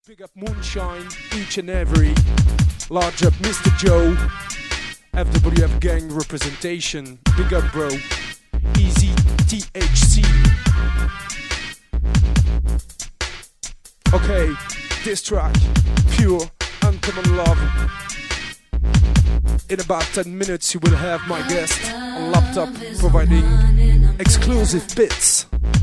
Big up Moonshine, each and every. Large up Mr. Joe. FWF gang representation. Big up bro. Easy THC. Okay, this track, pure, uncommon love. In about 10 minutes you will have my guest on laptop providing exclusive bits.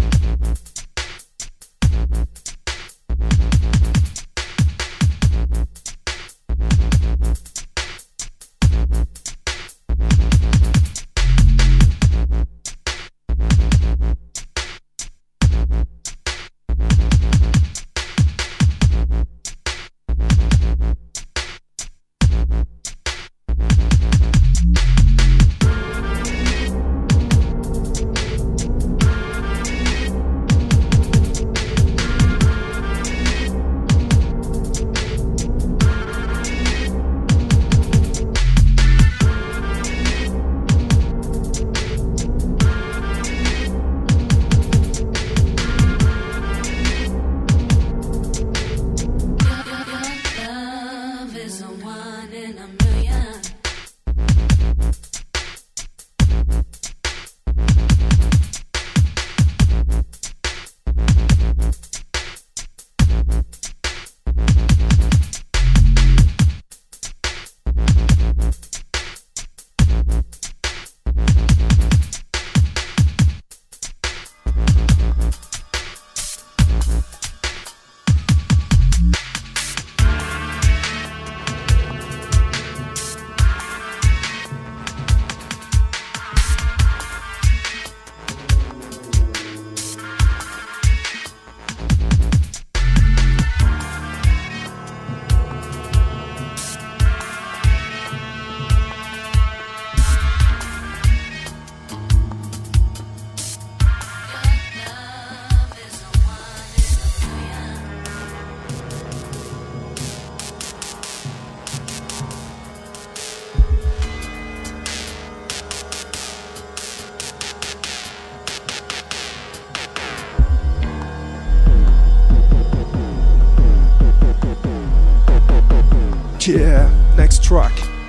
Yeah, next track.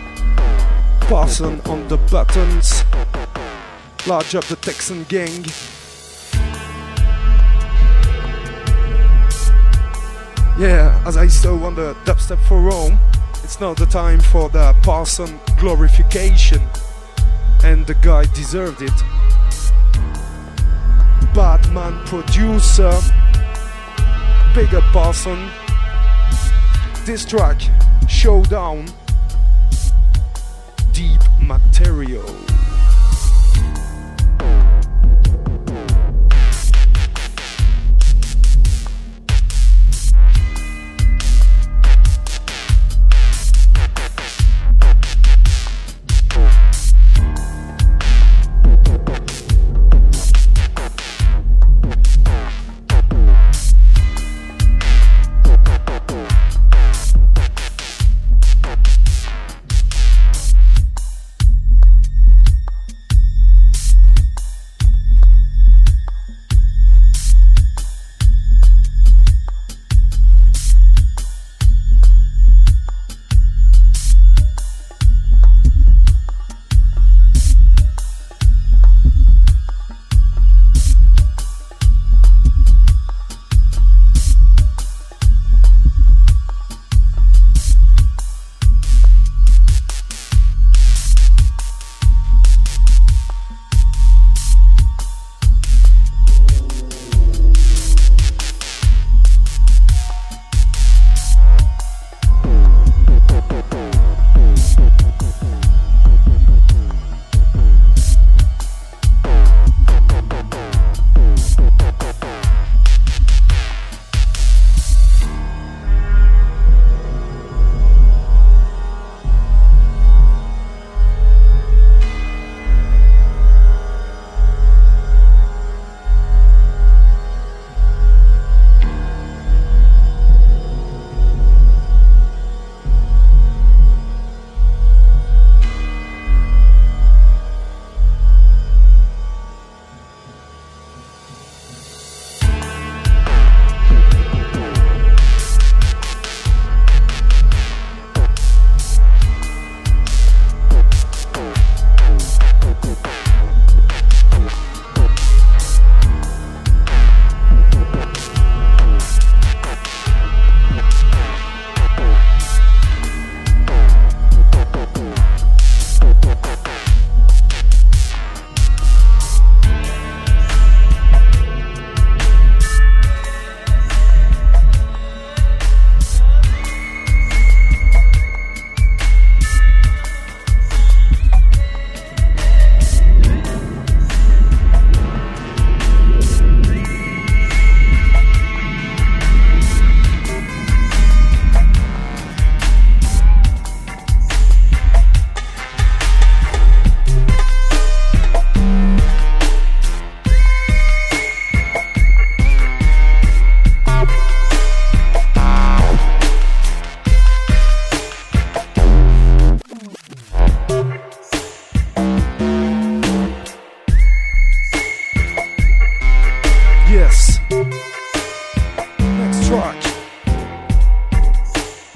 Parson on the buttons. Large up the Texan gang. Yeah, as I saw on the Dubstep for Rome, it's now the time for the Parson glorification. And the guy deserved it. Batman producer. Big up Parson. This track, Showdown, Deep Material.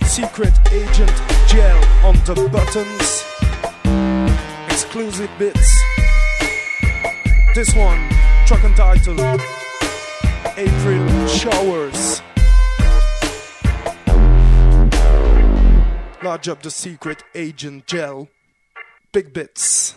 Secret Agent Gel on the buttons. Exclusive bits. This one, track and title, April Showers. Large up the Secret Agent Gel. Big bits.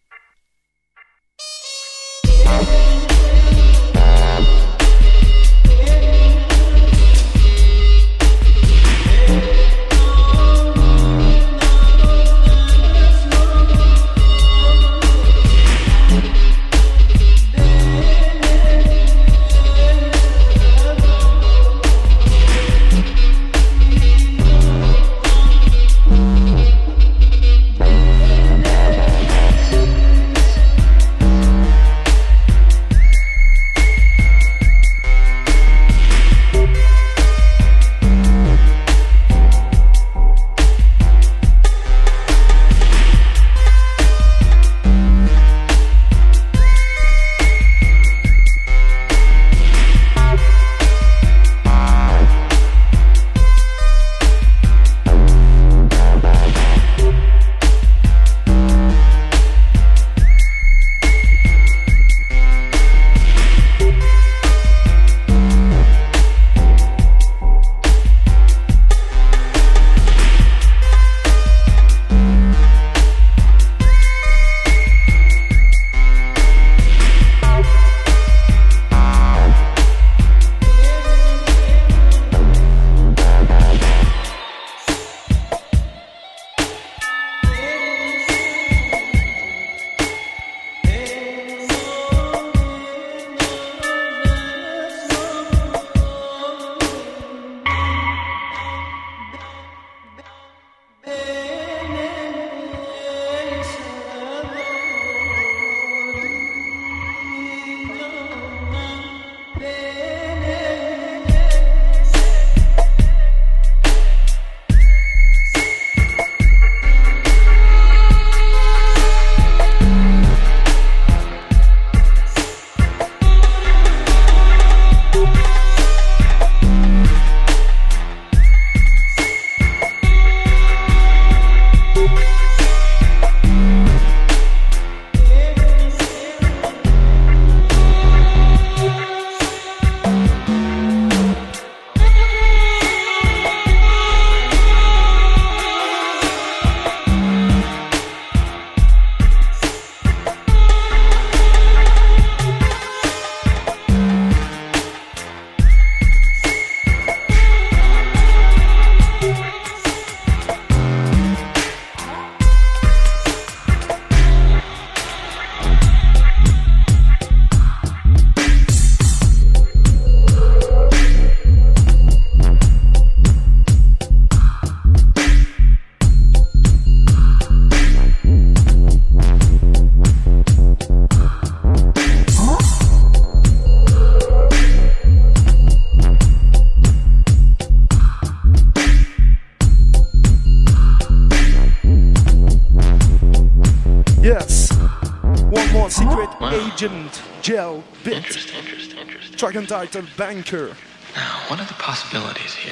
Agent Gel bit. Interesting. Track and title Banker. Now, what are the possibilities here?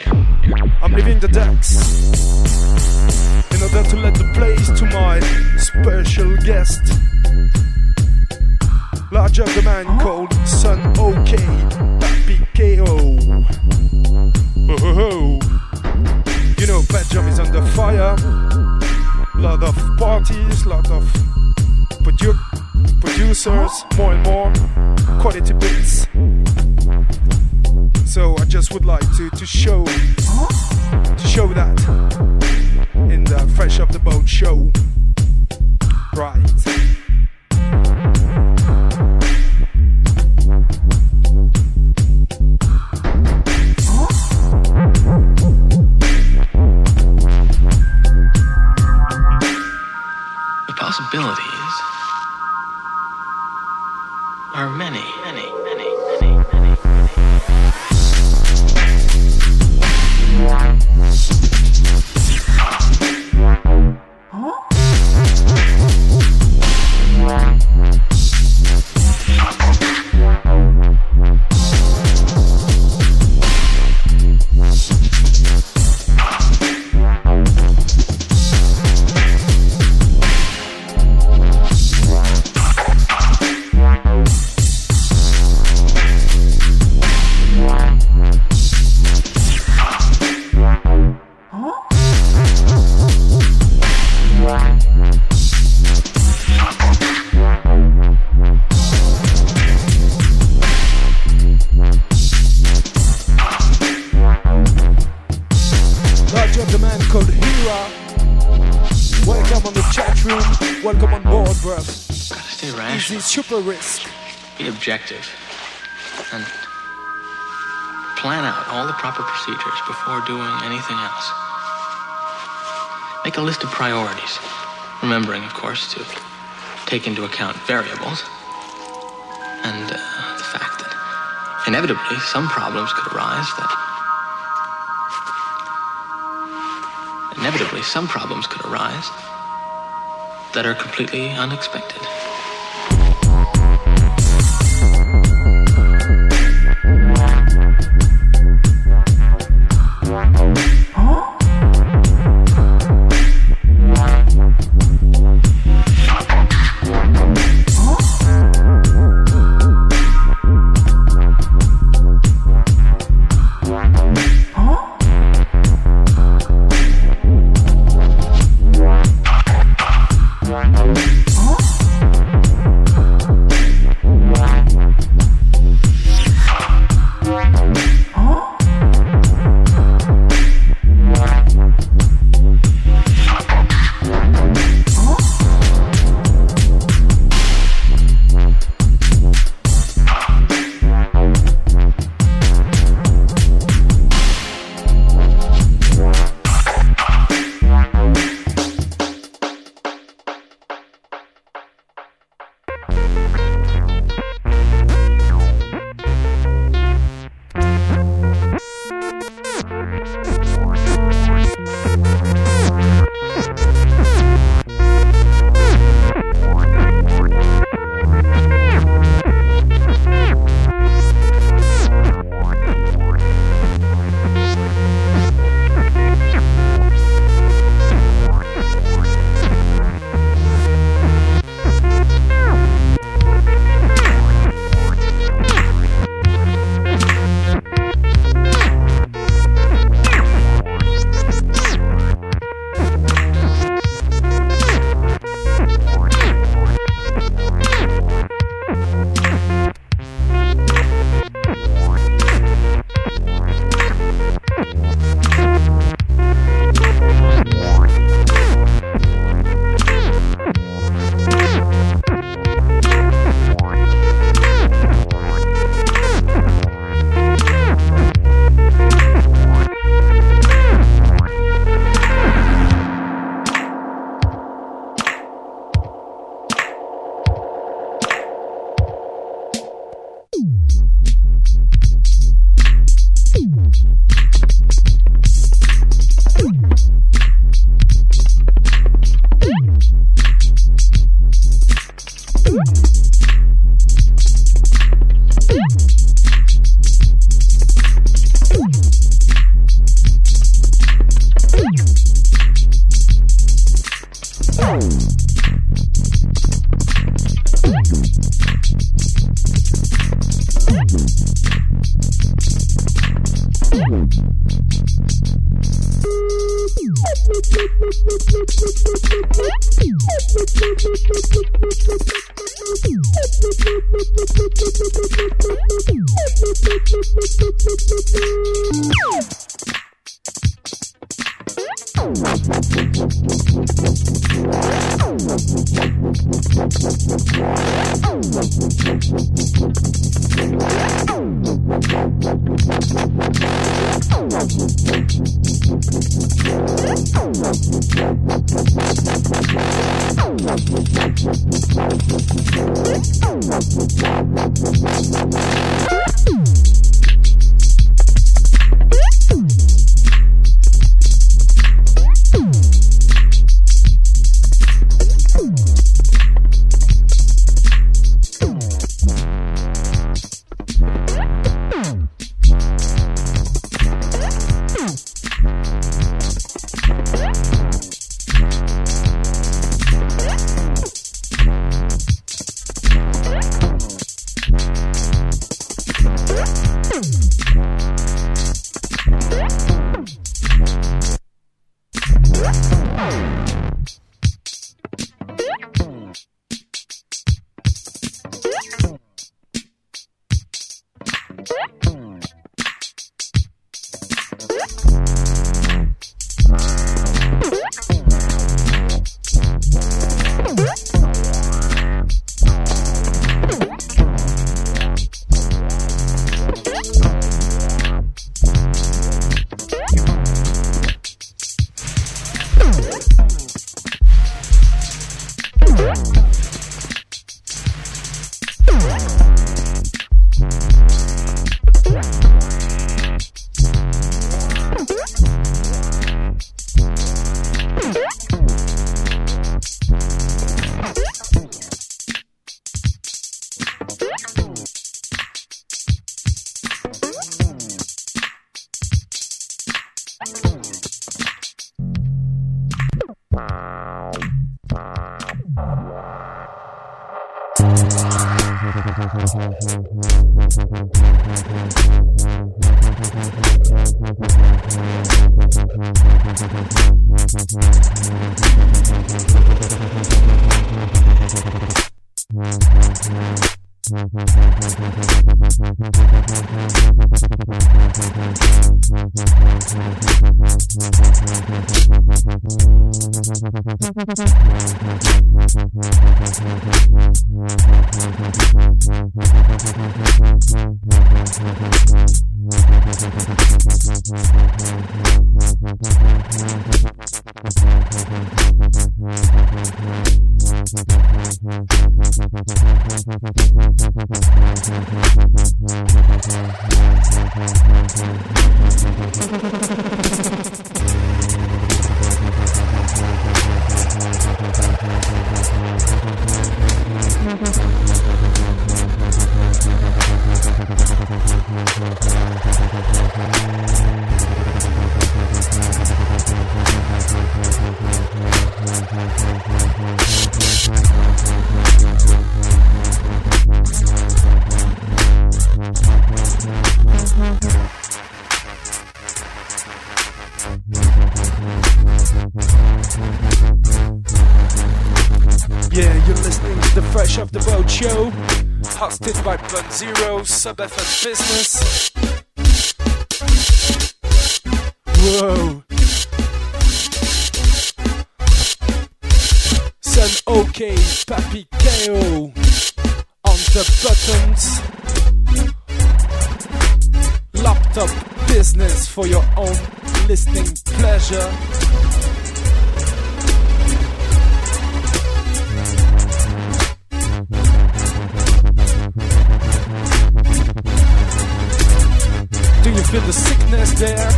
I'm leaving the decks in order to let the place to my special guest. Larger the man called Son OK Papi KO. Oh. You know, Belgium is under fire. Lot of parties, lot of producers, more and more quality bits. So I just would like to show that in the Fresh Off the Boat show. Right. The possibilities are many. the man called Hira. Welcome on the chat room. Welcome on board, bruv. Gotta stay rational. Easy super risk. Be objective. And plan out all the proper procedures before doing anything else. Make a list of priorities. Remembering, of course, to take into account variables. And the fact that inevitably some problems could arise that are completely unexpected. Of the Boat Show, hosted by Blunt Zero, Sub FM Business. Whoa. Son OK, Papi KO on the buttons. Laptop business for your own listening pleasure. Do you feel the sickness there?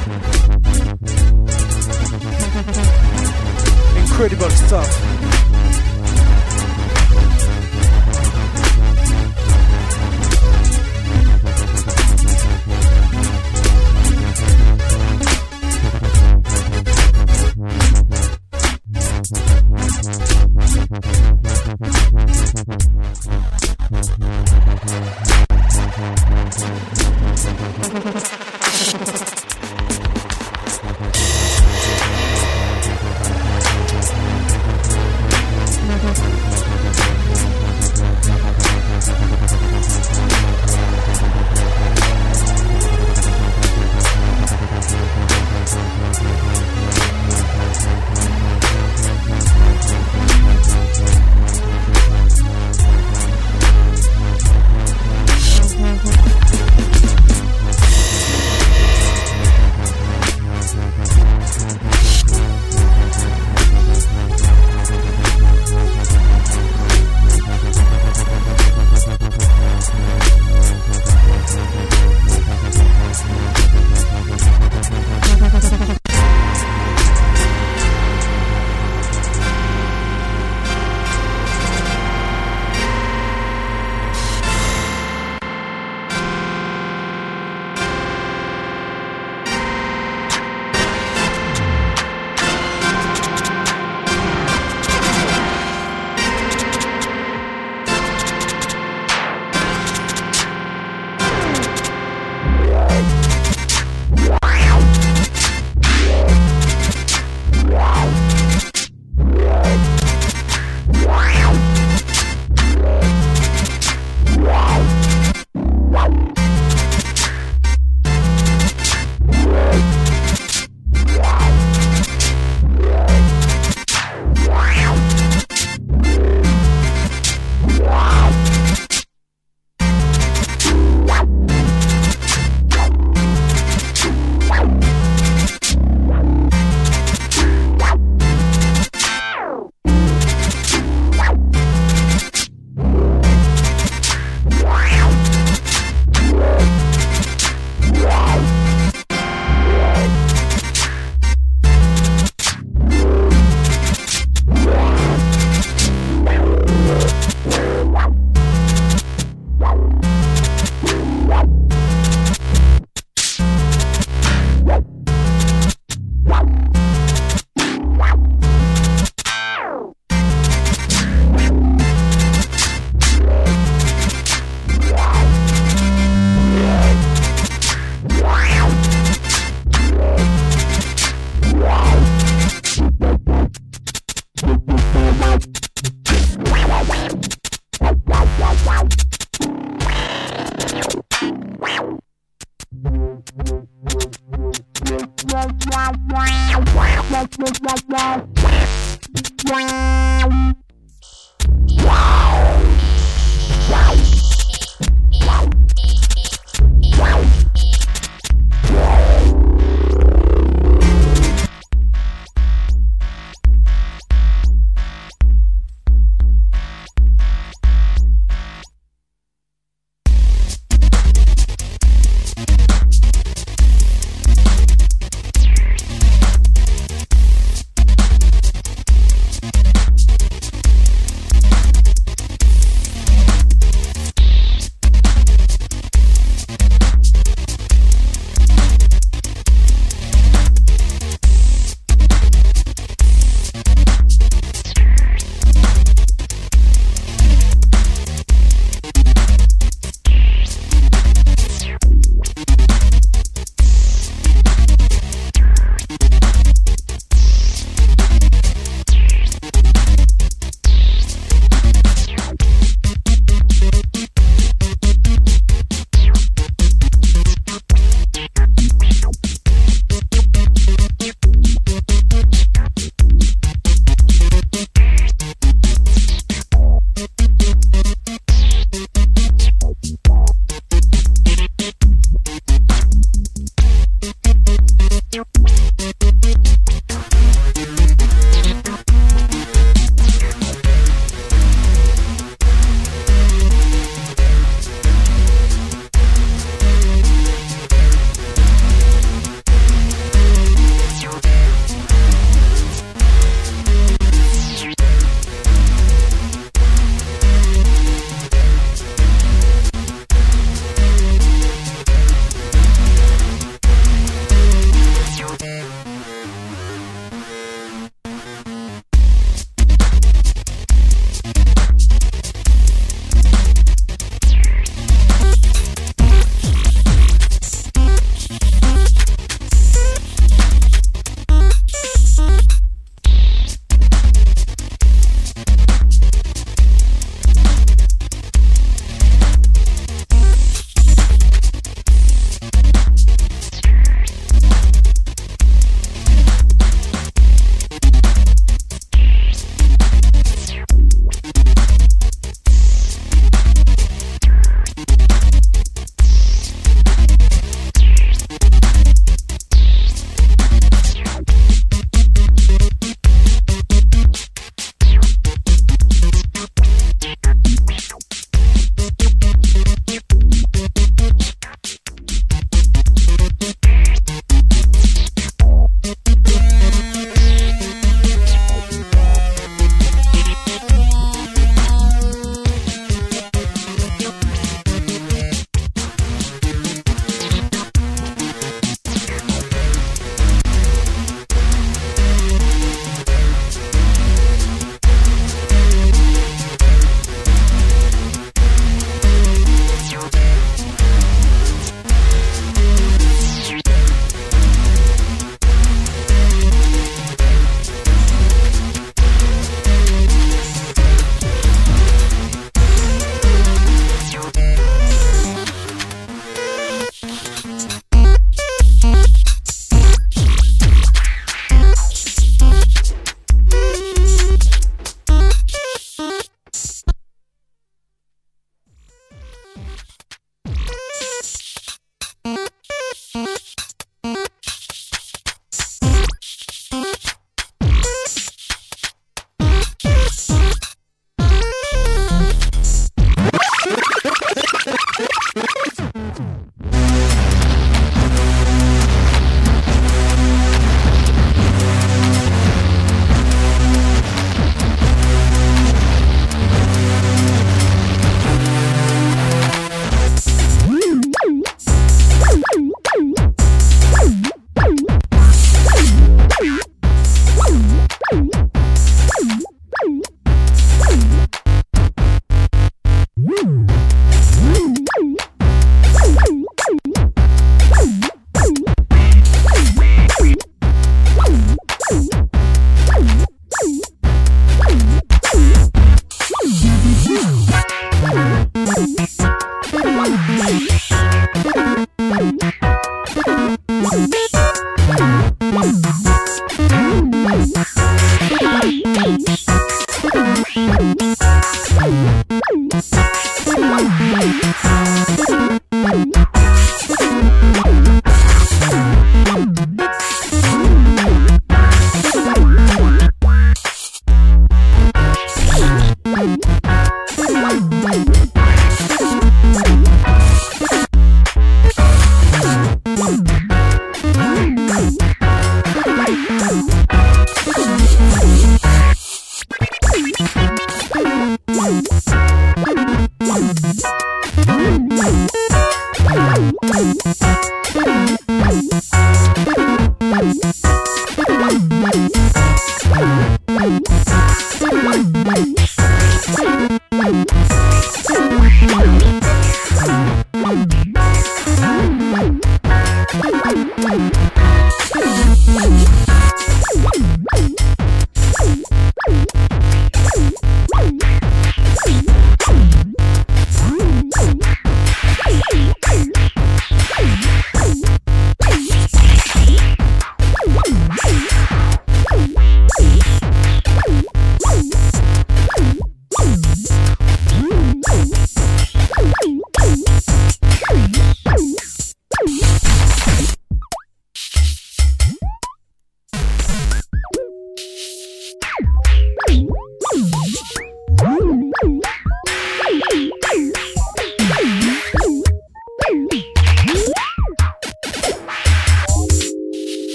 Incredible stuff.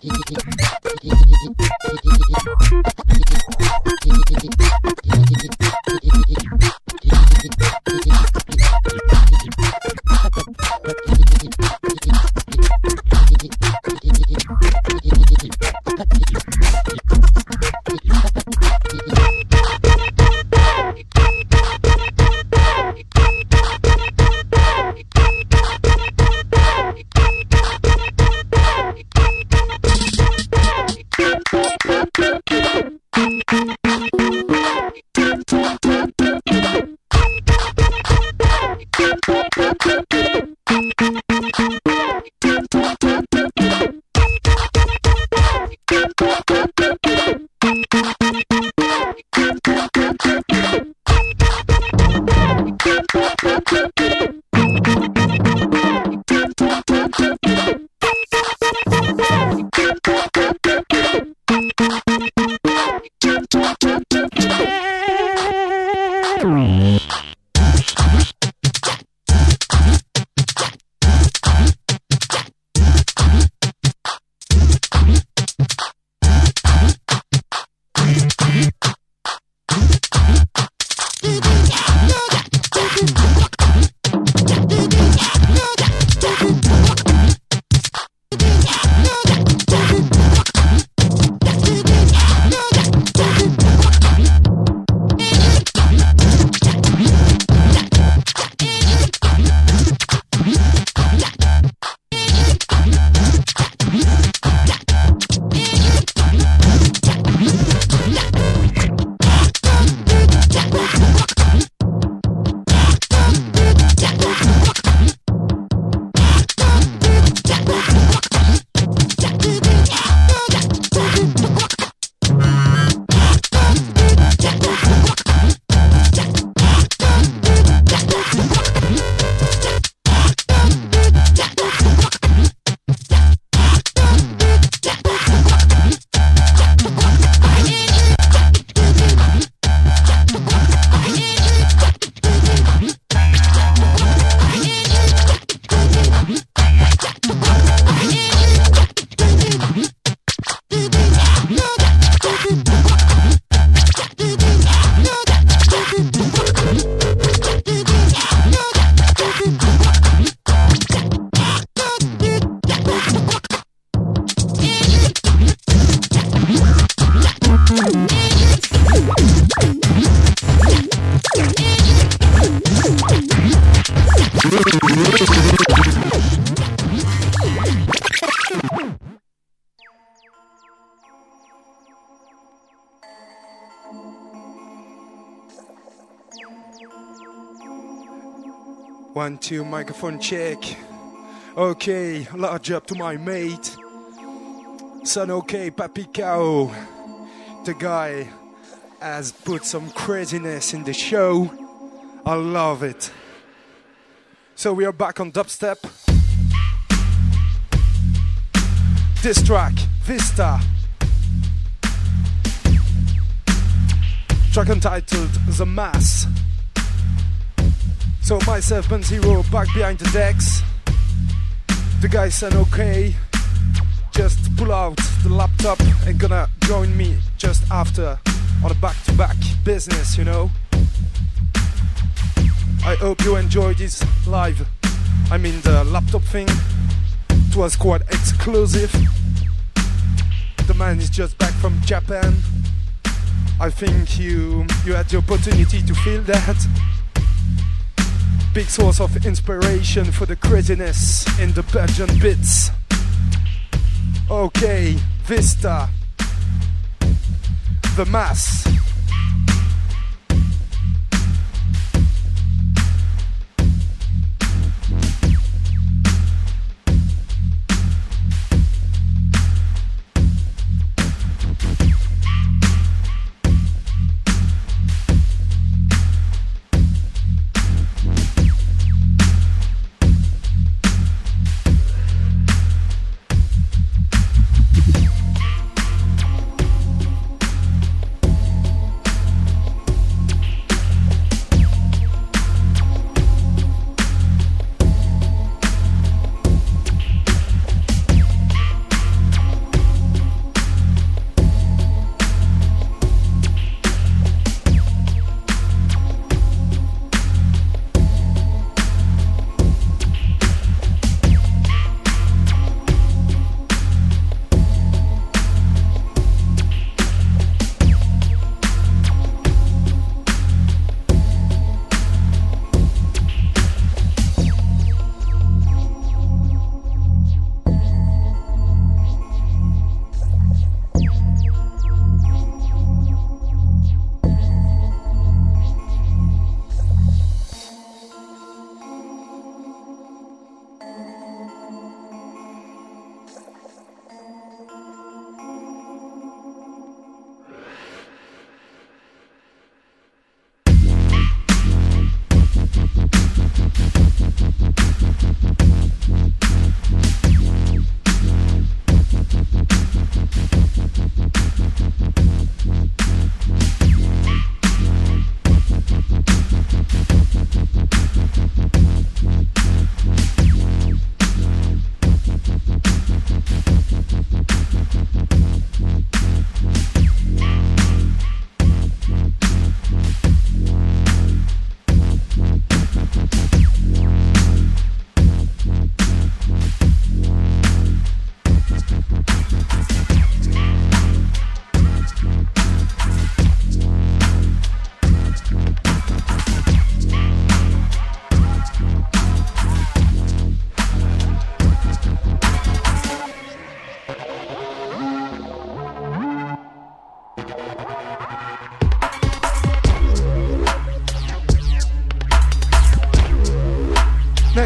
One, two, microphone check. Okay, large up to my mate. Son, okay, Papi Cow. The guy has put some craziness in the show. I love it. So we are back on dubstep. This track, Vista. Track entitled The Mass. So myself, Bun0, back behind the decks. The guy said okay, just pull out the laptop and gonna join me just after on a back-to-back business, you know. I hope you enjoyed this live. I mean the laptop thing. It was quite exclusive. The man is just back from Japan. I think you had the opportunity to feel that. Big source of inspiration for the craziness in the Belgian bits. Okay, Vista. The Mass.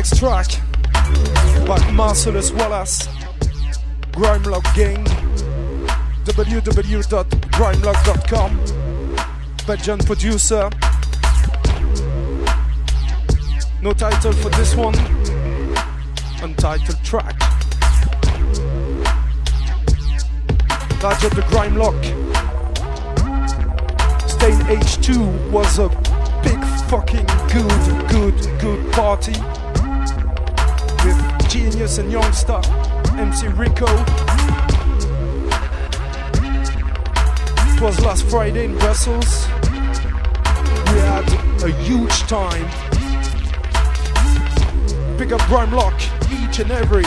next track by Marcellus Wallace, Grimelock Gang, www.grimelock.com, Belgian producer. No title for this one, untitled track. Badge of the Grimelock. Stain H2 was a big fucking good party with Genius and Youngster, MC Rico. It was last Friday in Brussels. We had a huge time. Pick up Grimelock each and every.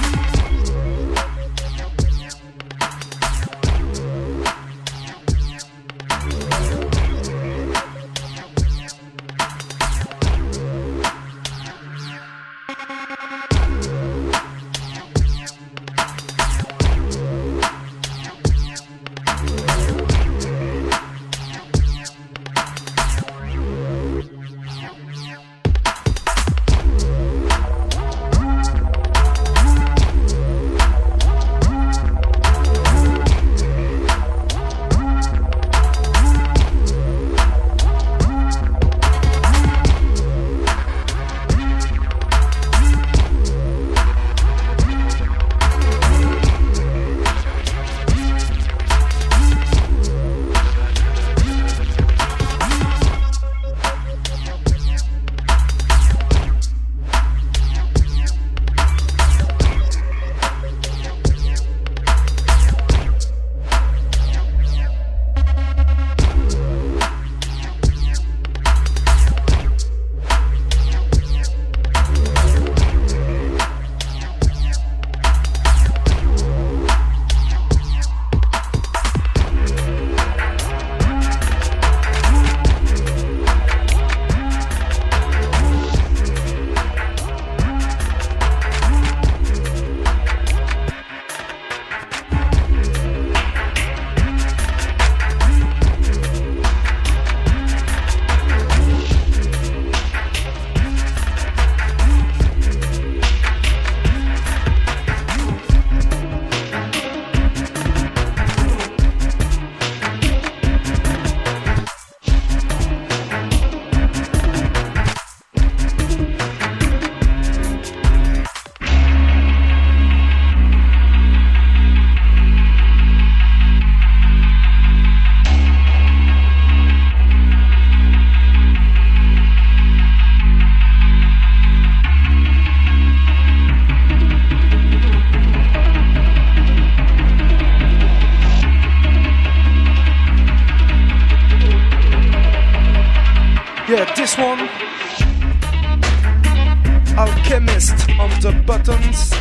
This one, Alchemist on the buttons,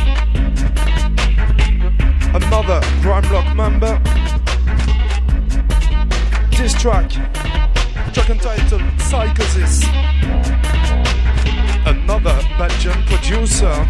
another Grimelock member. This track entitled Psychosis, another Belgian producer.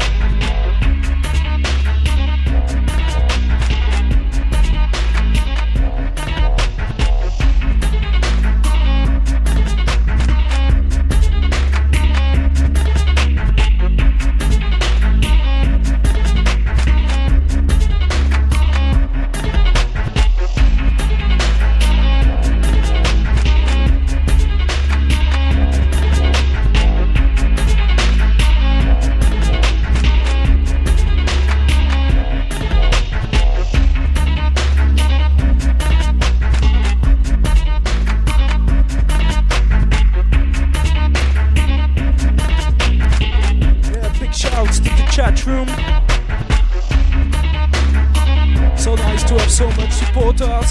Supporters.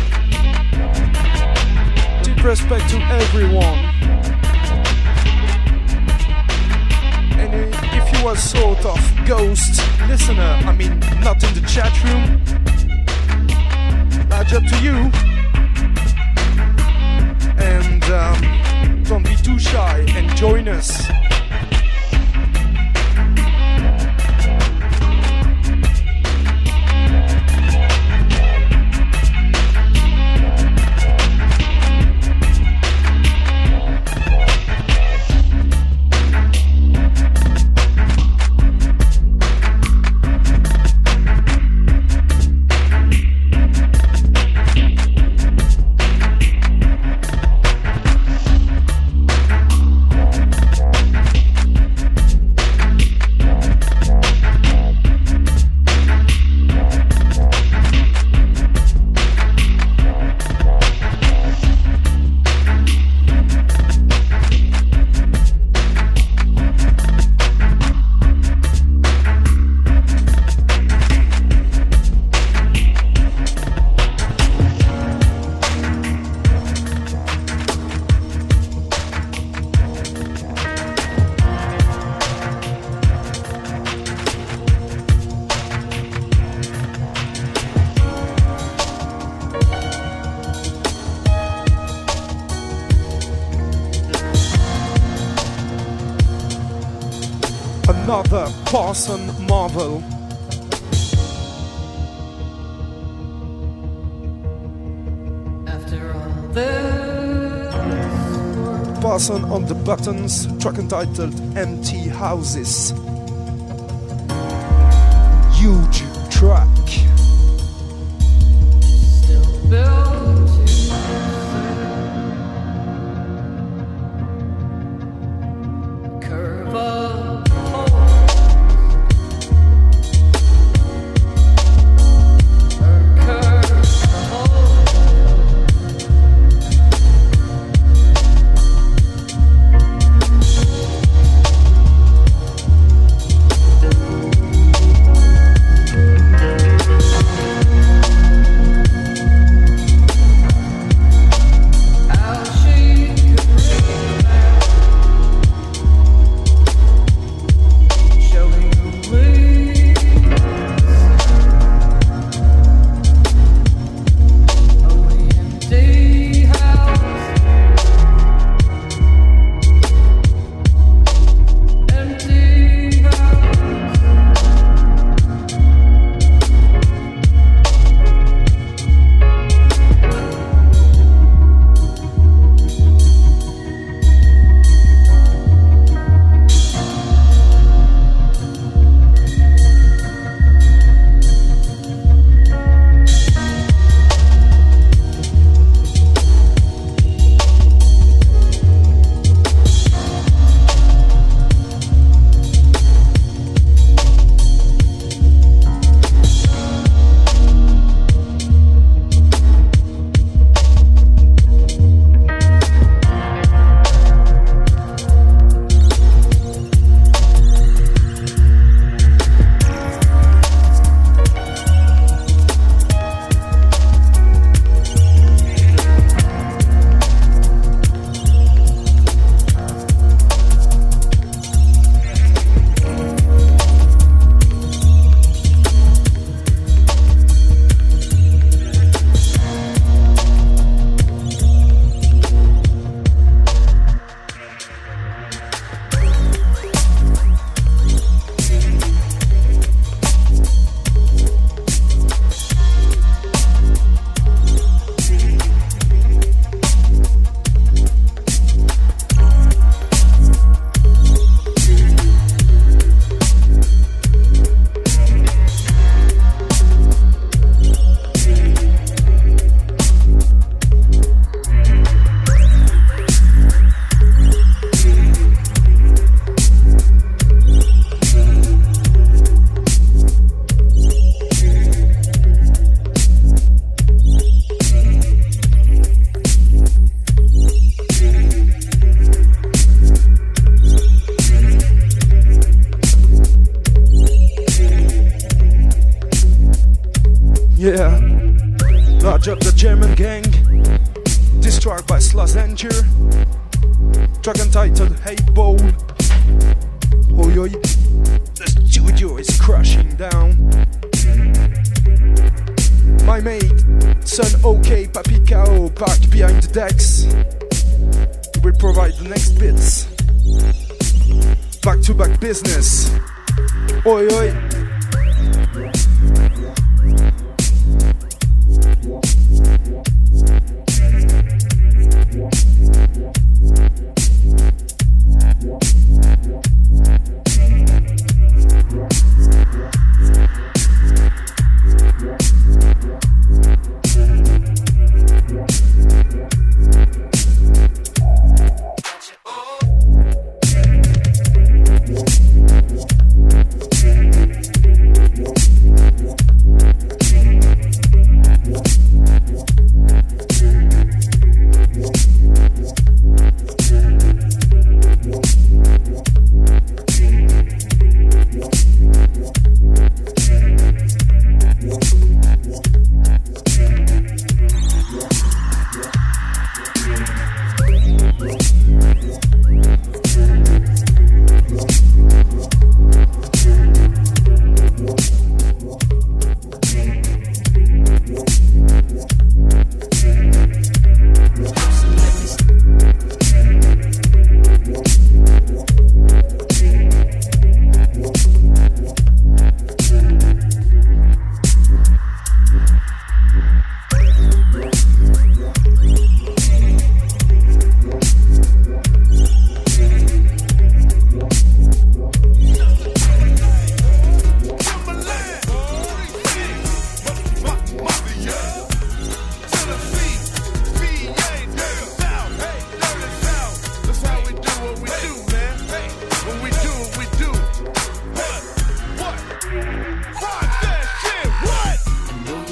Deep respect to everyone. And if you are sort of ghost listener, I mean not in the chat room, badge up to you. And don't be too shy and join us. another Parson Marvel. After all this, Parson on the Buttons, track entitled Empty Houses. Huge track. still built to curve up holes, or curve holes. How she could bring back, showing only empty house, empty house. Yeah, large up the German gang. This track by Slazenger. Track entitled Hey Bowl. Oh yo, the studio is crashing down. My mate, son OK Papicao, back behind the decks. Will provide the next bits. Back to back business. Oi oi.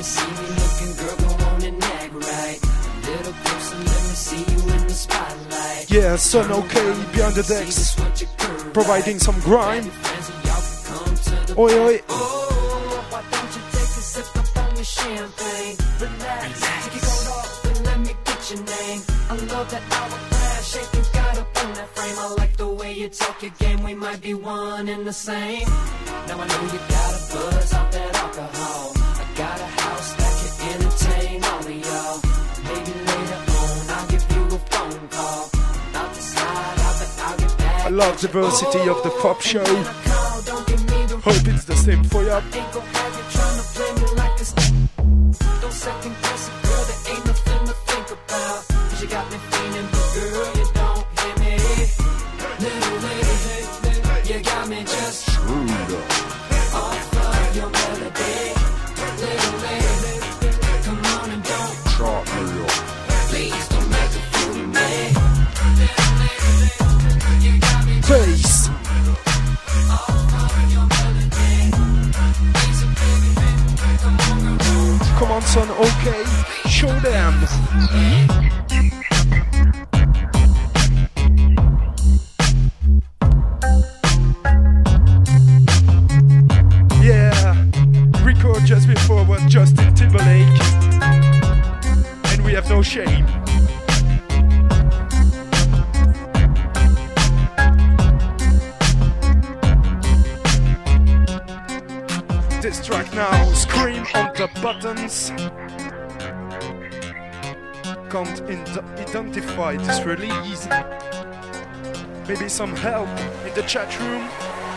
see me looking, girl, go on and act right. Little closer, let me see you in the spotlight. Yeah, Son OK behind the decks, providing some grime. Oi, oi. Oh, why don't you take a sip up on your champagne? Relax, take your coat off and let me get your name. I love that hourglass shape you got up on that frame. I like the way you talk your game, we might be one and the same. Now I know you got a buzz off that alcohol. I got a house that can entertain all of y'all. Maybe later on I'll give you a phone call. About to slide out, but I'll get back. I love the diversity of the pop show. Don't give me the Hope it's the same for ya. ain't gon' have you tryna play me like a don't second guess it, girl, there ain't nothing to think about. Cause you got me feeling, but girl, you don't hear me. Little lady, you got me just screwed up off of your melody. Little lady, come on and don't Chart me up. please don't make a fool of me. Little lady, you got me Bass. Come on, Son OK, show them. Yeah, record just before was Justin Timberlake, and we have no shame. This track now, Scream on the Buttons. Can't identify this release. Maybe some help in the chat room.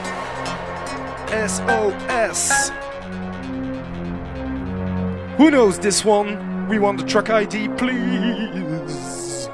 SOS. Who knows this one? We want the track ID, please.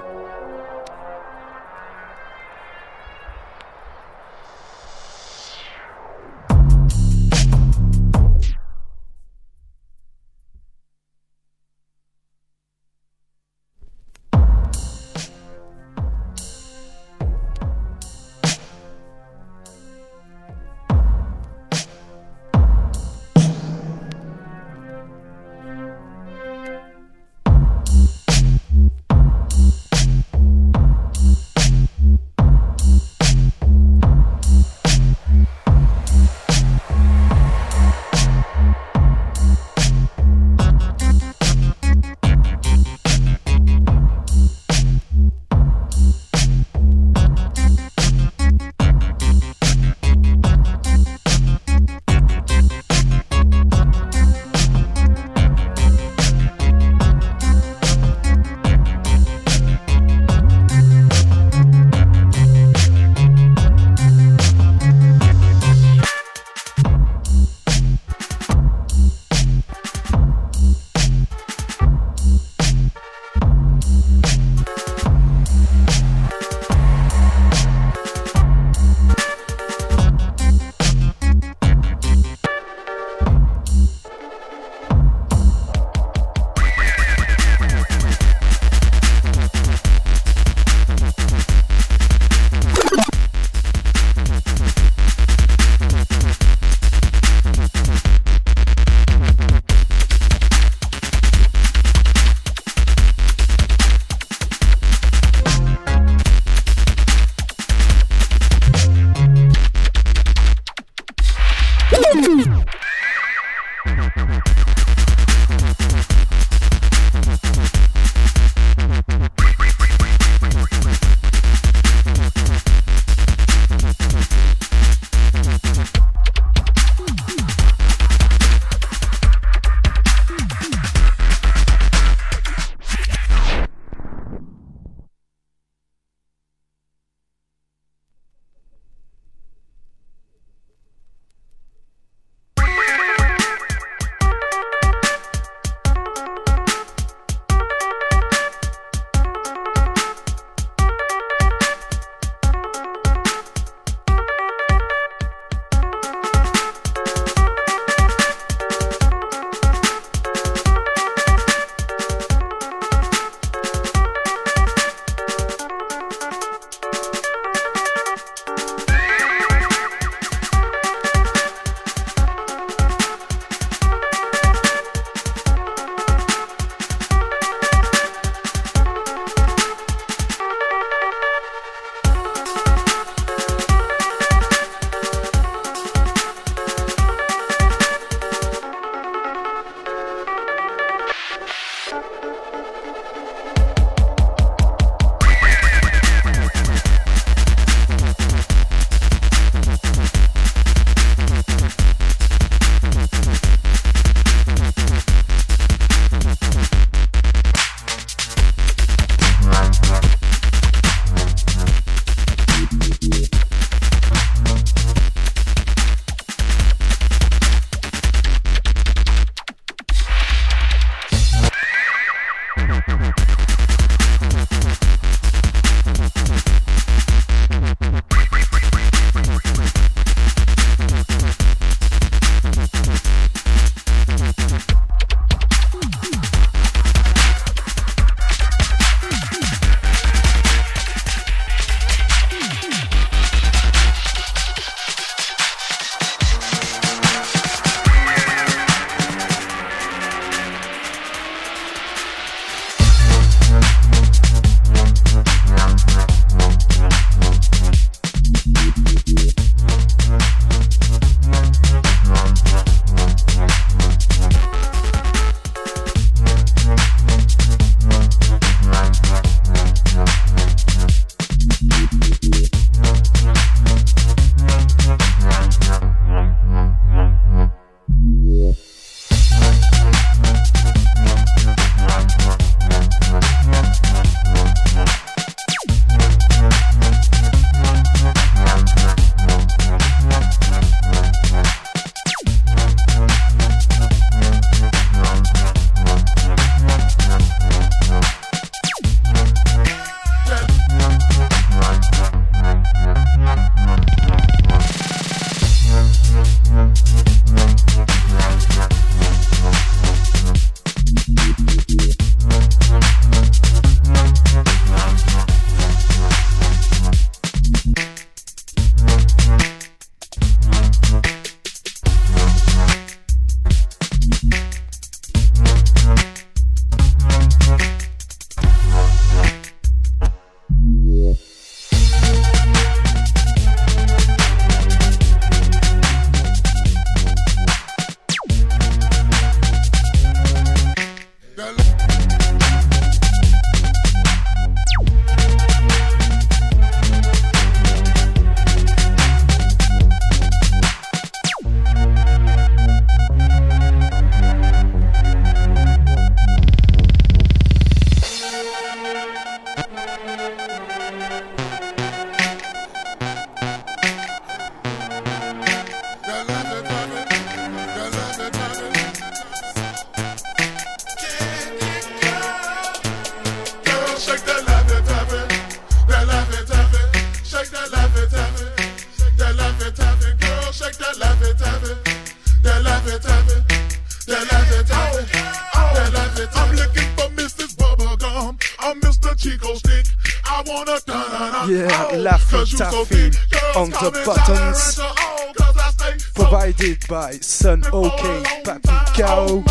Yeah, Laffy Taffy on the buttons. Provided by Son OK Papi Cow.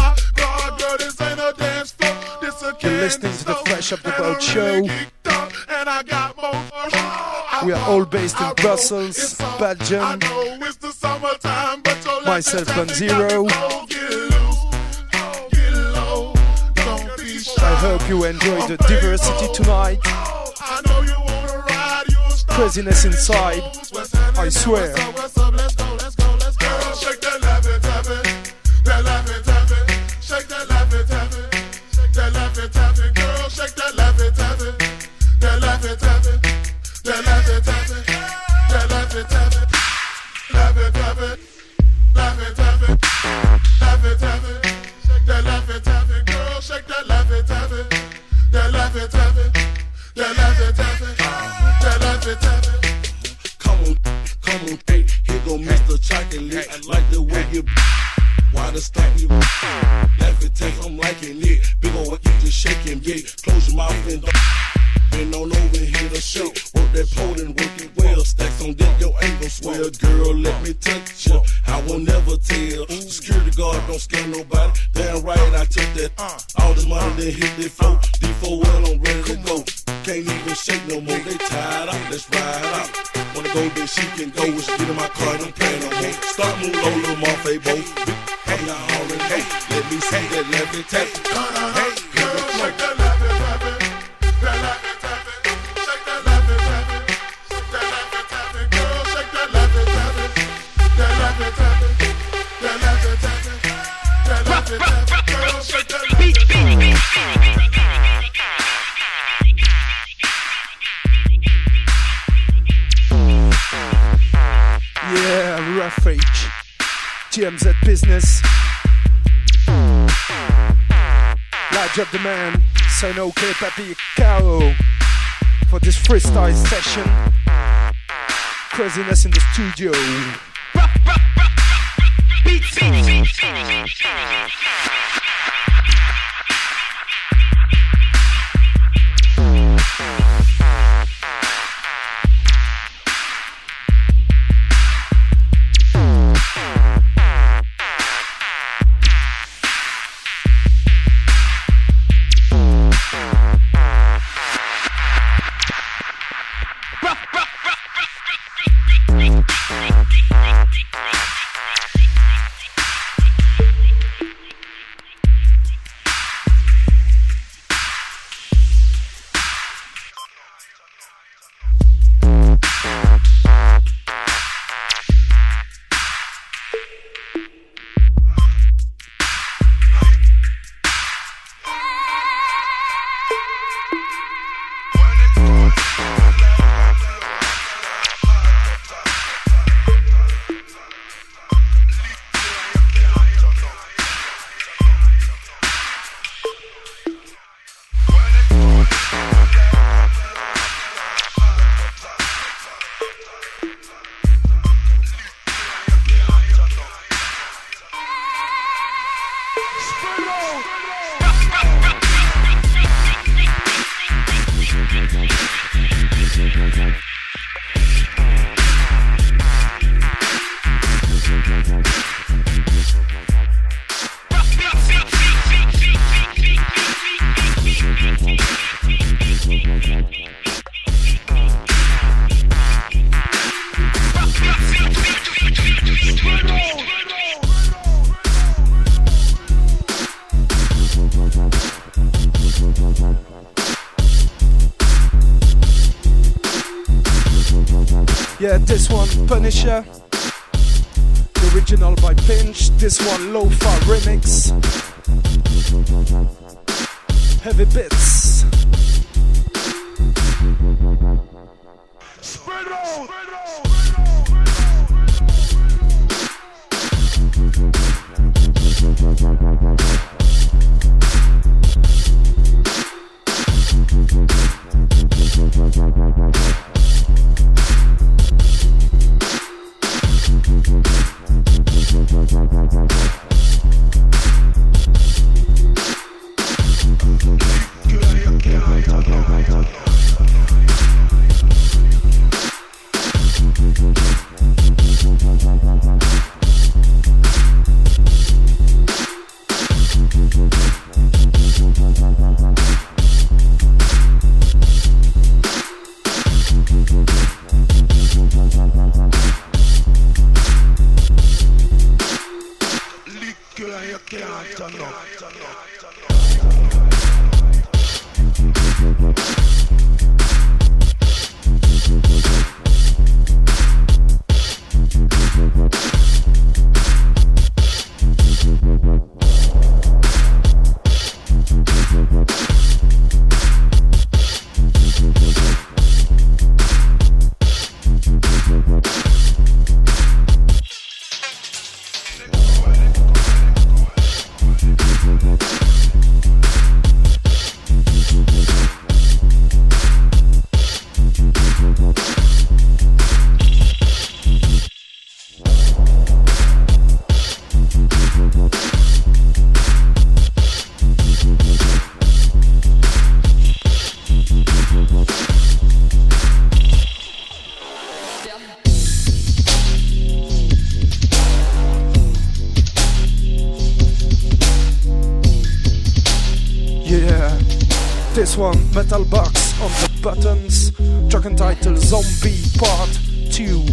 You're listening to the Fresh Up the Boat show. We are all based in Brussels, Belgium. Myself on Zero. I hope you enjoy the diversity tonight. Craziness inside, I swear. Come on, hey, here go Mr. Chocolate. I like the way you why the stuff you laugh and take, I'm liking it. Big ol' you just shaking, big. Close your mouth and don't bend on over here to show. Work that pole and work it well. Stacks on deck, your ain't gon' swell. Girl, let me touch you. I will never tell. Security guard don't scare nobody. Damn right, I took that. All this money, then hit the flow. D4 well, I'm ready to go. Can't even shake no more. They tired out, let's ride out. Wanna go, then she can go. When she get in my car, don't play no more. Start moving low, little Marfay, bo. Hey, y'all already know. Let me see that left tap. Hey, here we go. Shake that left and tap it. That left and tap it. Shake that left and tap it. That left and tap it. Girl, shake that left and tap it. That left and tap it. That left and tap it. That left and tap it. Girl, shake that left and tap it. Yeah, Rough H, TMZ Business. Large up the man, Son OK Papi Cow for this freestyle session. Craziness in the studio. Yeah, this one Punisher, the original by Pinch. This one Lo-Fi remix, Heavy Bits. Spread out. This one, Metal Box on the buttons, track entitled Zombie Part 2.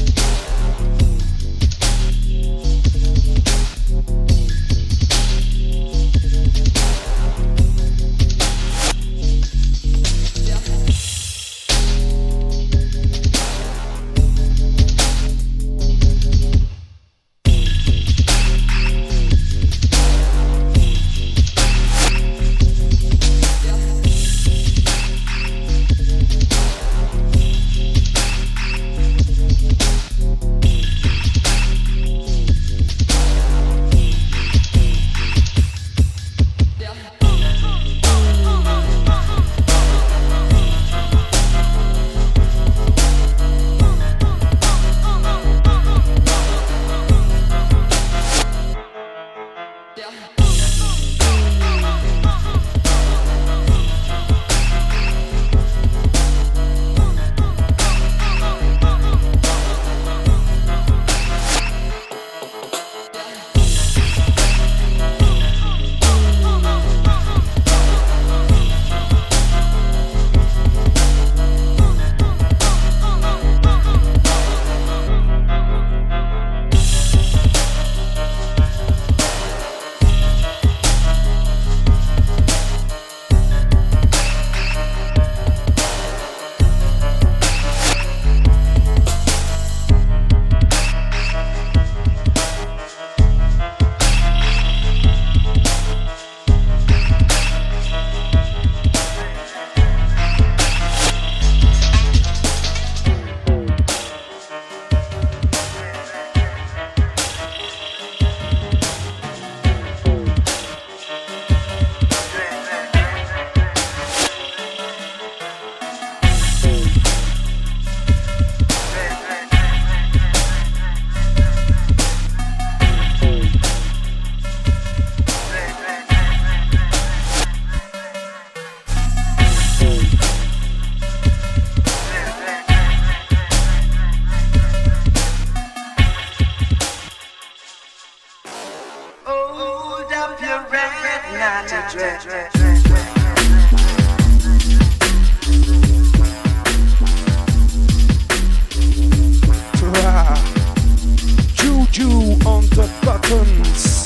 Juju on the buttons.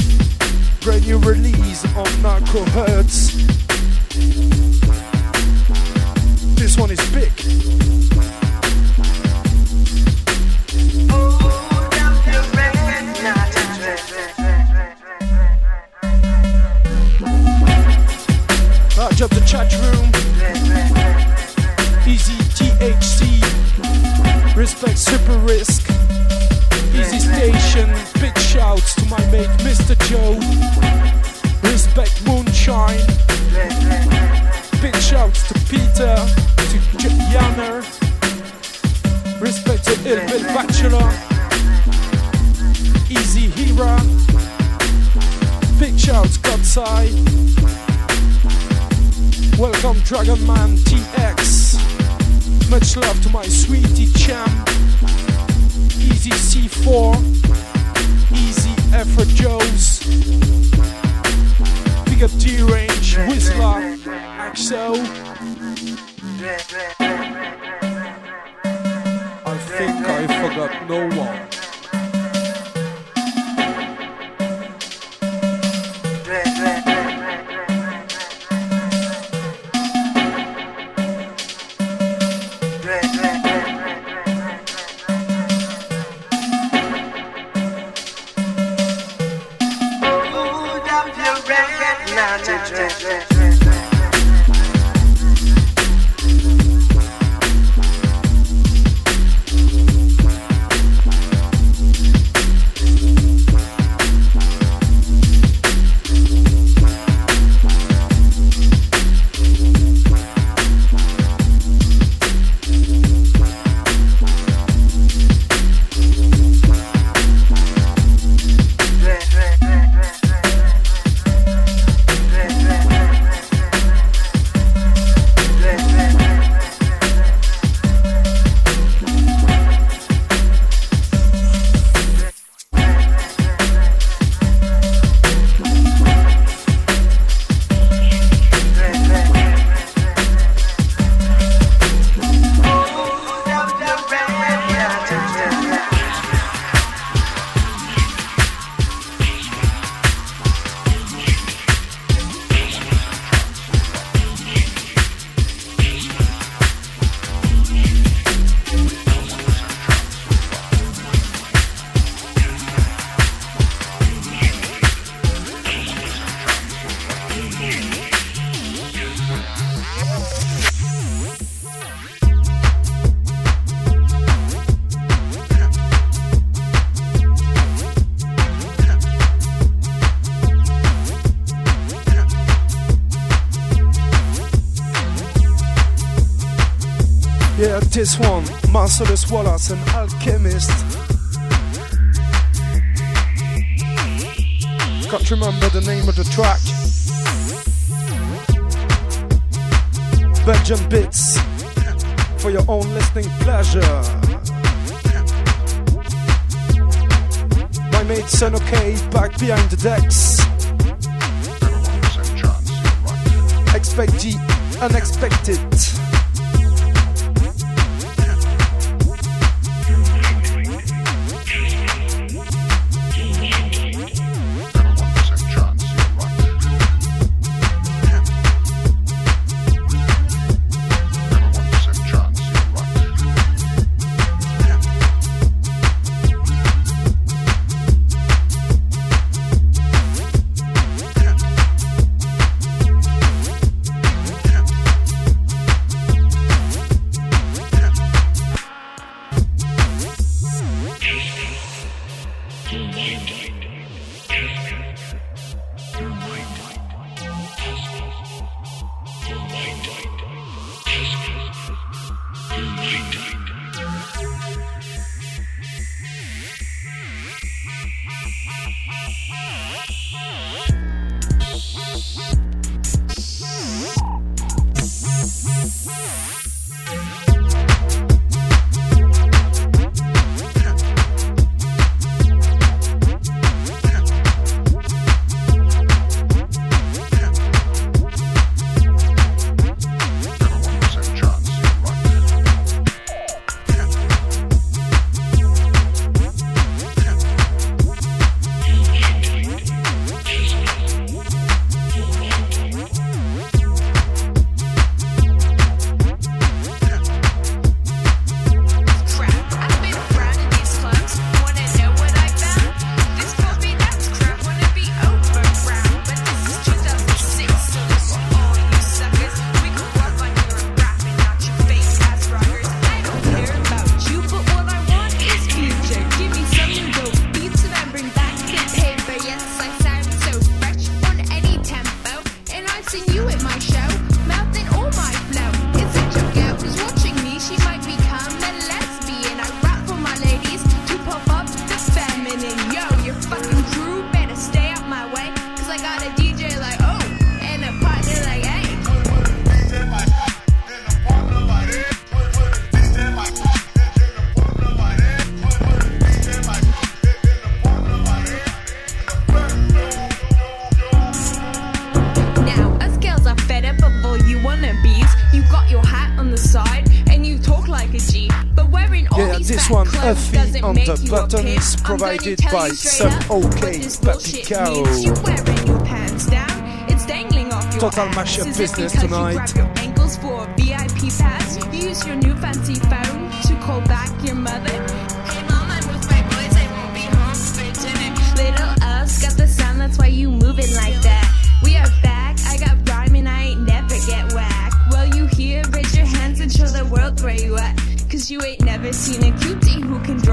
Brand new release on Narco Hertz. This one is big. Large up the chat room. Easy THC. Respect Super Risk. Easy Station. Big shouts to my mate Mr. Joe. Respect Moonshine. Big shouts to Peter, to Janner. Respect to Ill Bill Bachelor. Easy Hera. Big shouts Godside. Welcome Dragon Man TX. Much love to my sweetie champ. Easy C4. Easy Effort Joes. Big up D-Range, Whistler, Axo. I think I forgot no one. Yeah, this one, Marcellus Wallace, an alchemist. Can't remember the name of the track. Belgian Bits, for your own listening pleasure. My mate Son OK, back behind the decks. Expect the unexpected. Effie on the buttons, provided by Son OK, Papi Cow. Total mashup business tonight. Ankles for a VIP pass. You use your new fancy phone to call back your mother. Hey mom, I'm with my boys, I won't be home for dinner. Little us got the sound, that's why you move it like that. We are bad.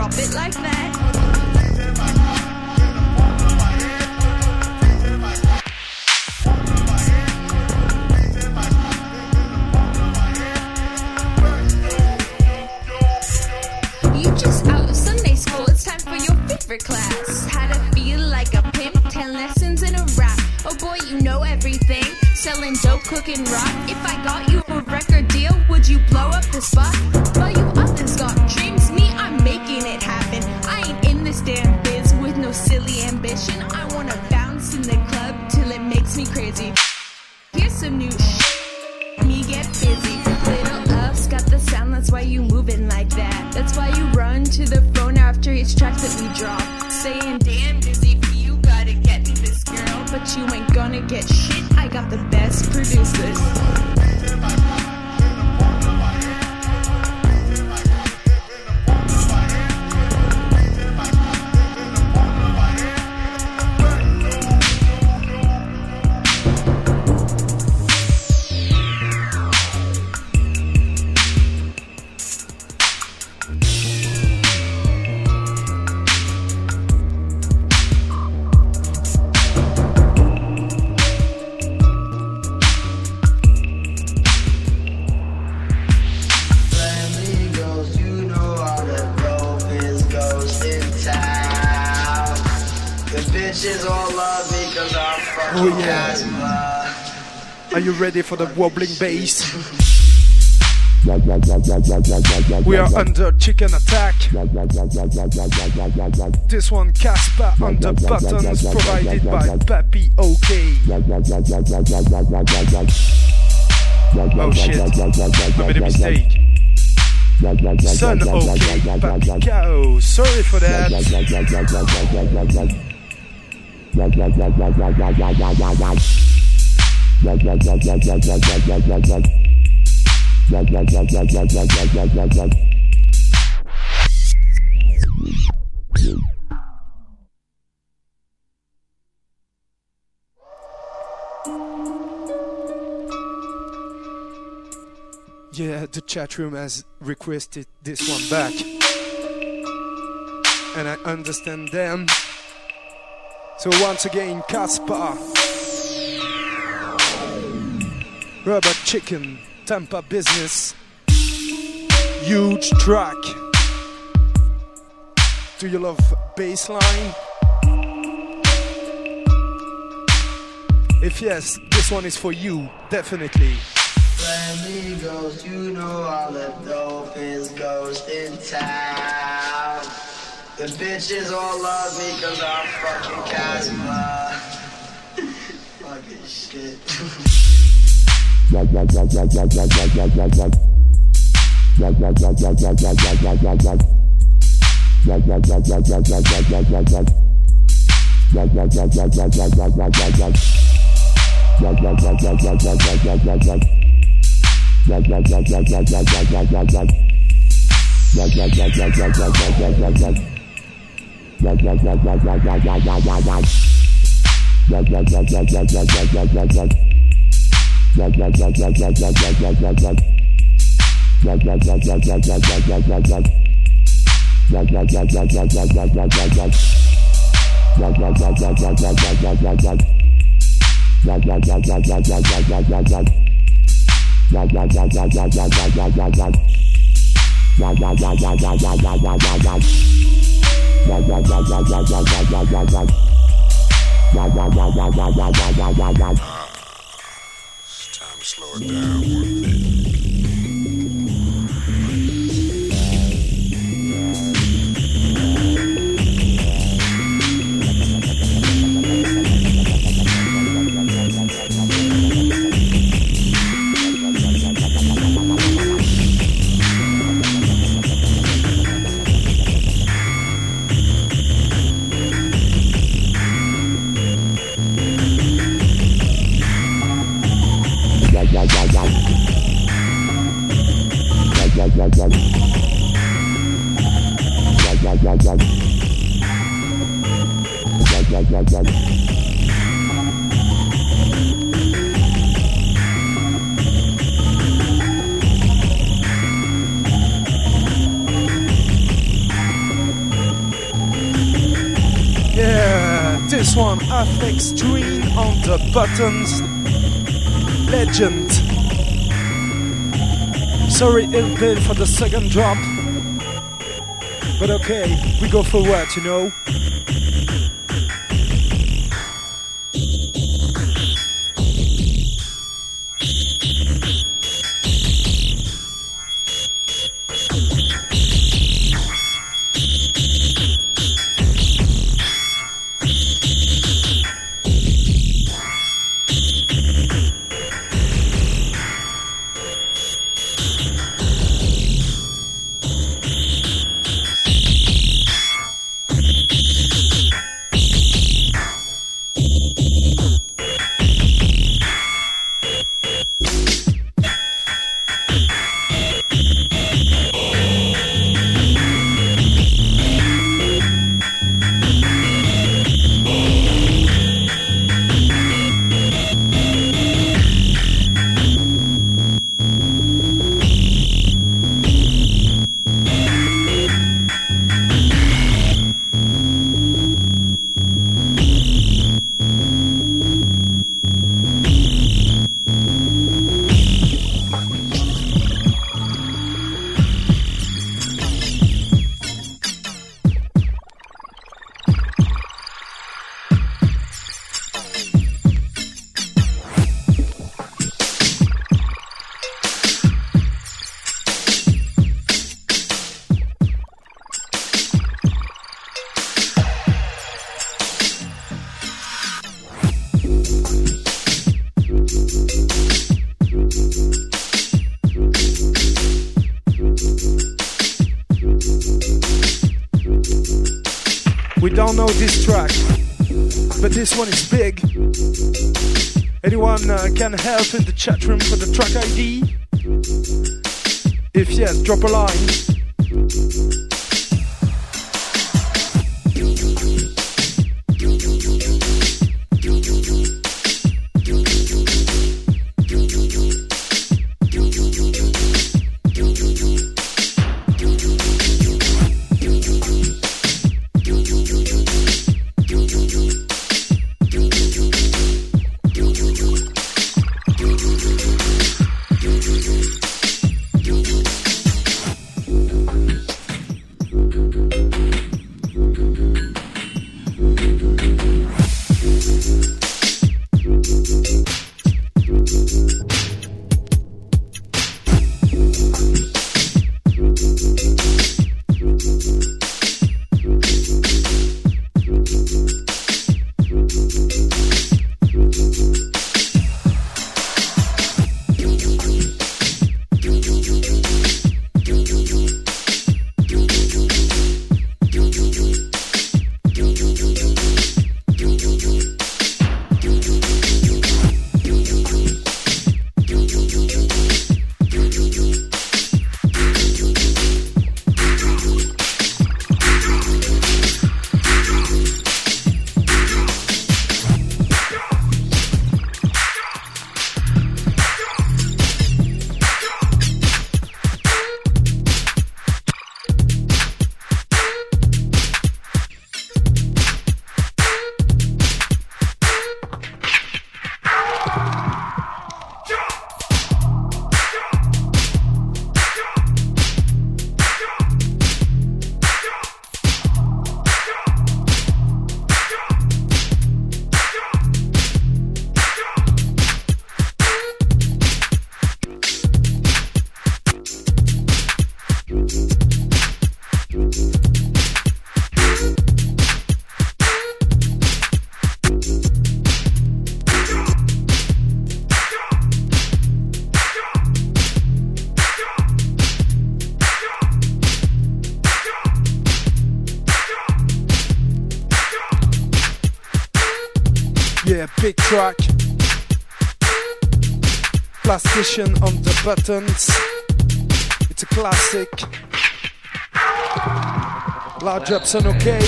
drop it like that. You just out of Sunday school, it's time for your favorite class. How to feel like a pimp, 10 lessons in a rap. Oh boy, you know everything. Selling dope, cooking rock. If I got you a record deal, would you blow up the spot? While you others got dreams, me, I'm making it happen. I ain't in this damn biz with no silly ambition. I wanna bounce in the club till it makes me crazy. Here's some new shit, me get busy. Little Uff's got the sound, that's why you moving like that. That's why you run to the phone after each track that we drop. Saying, damn, Dizzy P, you gotta get me this girl. But you ain't gonna get shit, I got the best producers. Oh yeah. Are you ready for the wobbling bass? We are under chicken attack. This one Casper on the buttons, provided by Papi OK. Oh shit, I made a mistake. Son OK, Papi Cow. Sorry for that. Yeah, the chat room has requested this one back, and I understand them. So once again, Casper, Rubber Chicken, Tampa Business, huge track. Do you love bassline? If yes, this one is for you, definitely. Friendly ghost, you know all the dopest ghosts in town. The bitches all love me cause I'm fucking Casper. Fucking shit. It's time to slow it down one bit. first one, Affix Twin on the buttons. Legend. Sorry, Ill Bill, for the second drop. But okay, we go forward, you know. We don't know this track, but this one is big. Anyone can help in the chat room for the track ID? If yes, drop a line. Yeah, big track. Plastician on the buttons. It's a classic. Large ups and okay.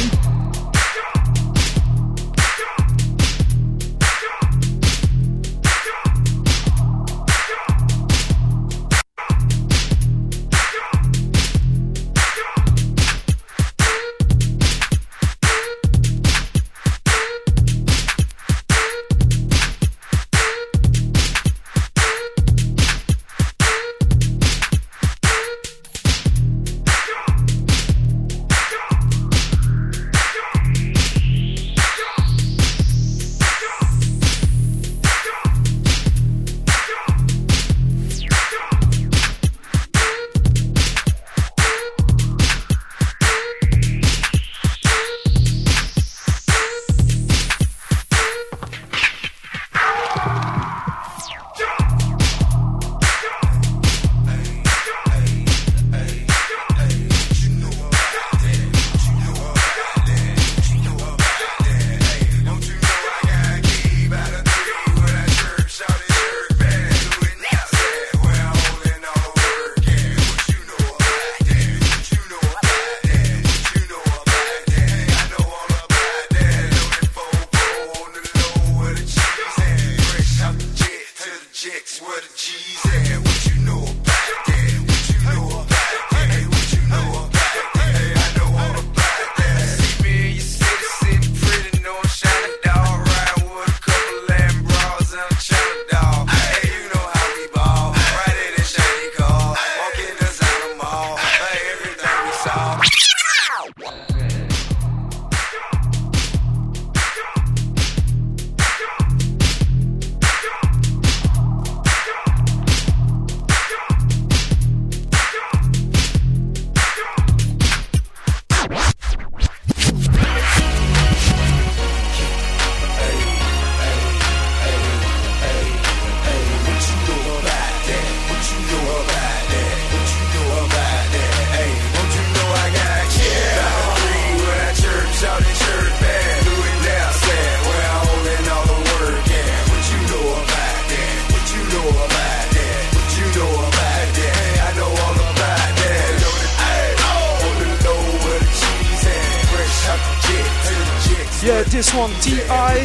Jets, where the G's at? What you know about that? What you know about that? Hey, what you know about that? Hey, I know all about that. See me in your city, sitting pretty, no shining dog, riding with a couple Latin bras and a China dog. Hey, you know how we ball, right in the shiny car, walking us out the mall. Hey, everything we saw. Yeah, this one, T.I.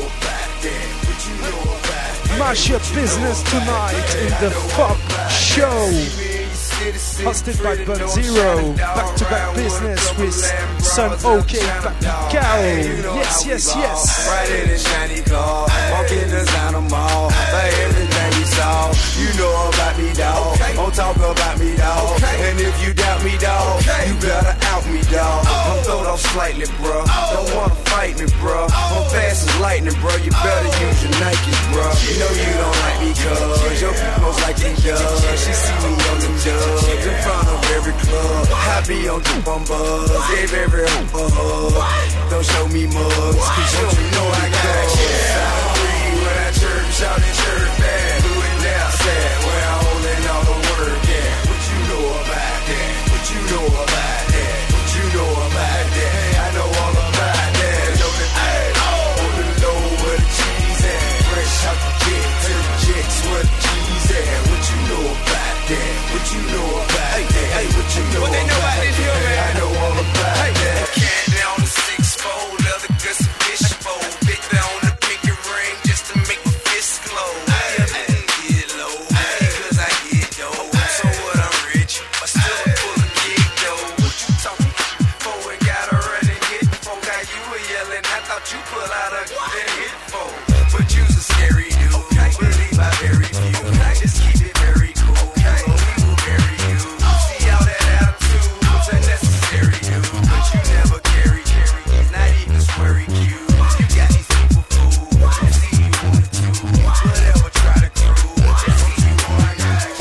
Mash Up Business tonight in the Funk Show. Hosted by Bun Zero. Back-to-back business with Son OK Cow. Yes, yes, yes. Right in the shiny car, walking the Zana Mall. Like everything we saw, you know about me, dawg. Don't talk about me, dawg. And if you doubt me, dawg, you better out me, dawg. I'm throwed off slightly, bro. Don't wanna fight me, bro. I'm fast as lightning, bro. You better use your Nikes, bro. You know you don't like me, cuz your people most likely does. She see me on the dubs in front of every club. I be on the bumbers, gave every hug. Don't show me mugs, cause you know I got shit. When I chirp, shout and chirp back. Do it now, sad. Where I'm holding all the work at. What you know about that? What you know about that? What you know about that? Hey, I know all about that. Know that I on the low where the cheese at. Fresh out the jet to the jets where the cheese at. What you know about that? What you know about that? Hey, what you know about that? Hey, I know all about that. Candy on the 6-fold, leather good some fish fold. Big on the pinky ring just to make my fist glow. I get low, cause I get dough. So what, I'm rich, but still I'm full of kick dough. What you talking for? And got a running hit for. Got you a yelling, I thought you pull out a good hit for. But you's a scary dude, believe I very few. Just keep it very cool, so we will bury you. See all that attitude's unnecessary, dude. But you never carry, not even sweary cute. You got these people fooled, you see you wanted to. Whatever, try to crew, just see you on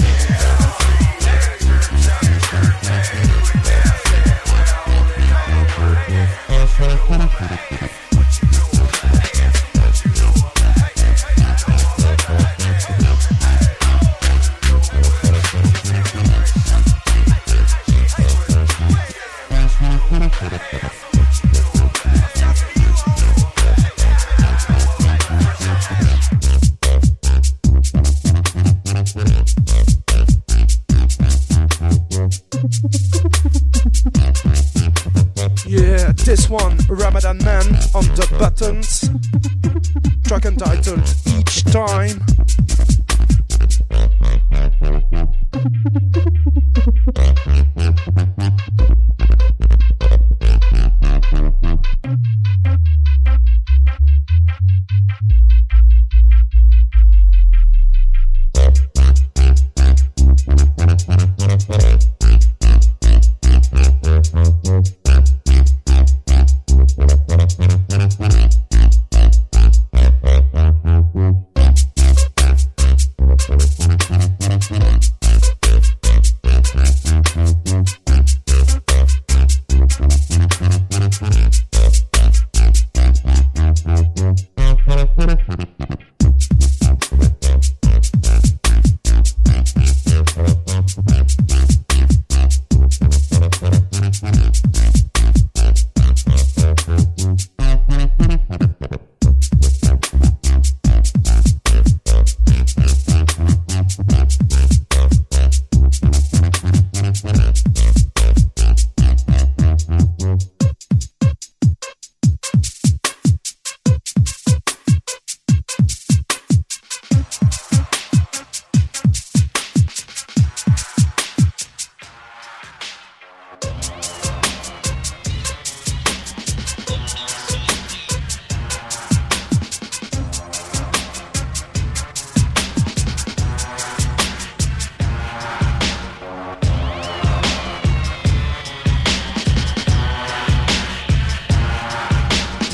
Yeah, this one, Ramadan Man on the buttons. Track entitled Each Time.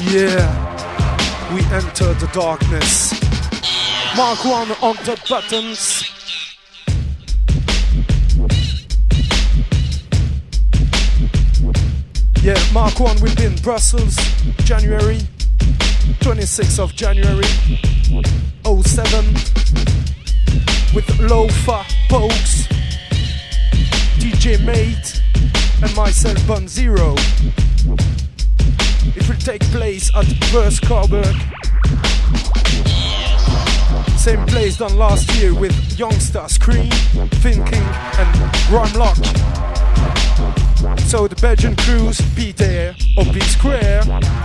Yeah, we enter the darkness. Mark 1 on the buttons. Yeah, Mark 1 will be in Brussels, January 26th of January 07 with Lofa, Pokes, DJ Mate and myself, Bun Zero. It will take place at Burst Carberg. Same place done last year with Youngster, Scream, Thinking and Grimlock. So the Belgian crews be there or be square.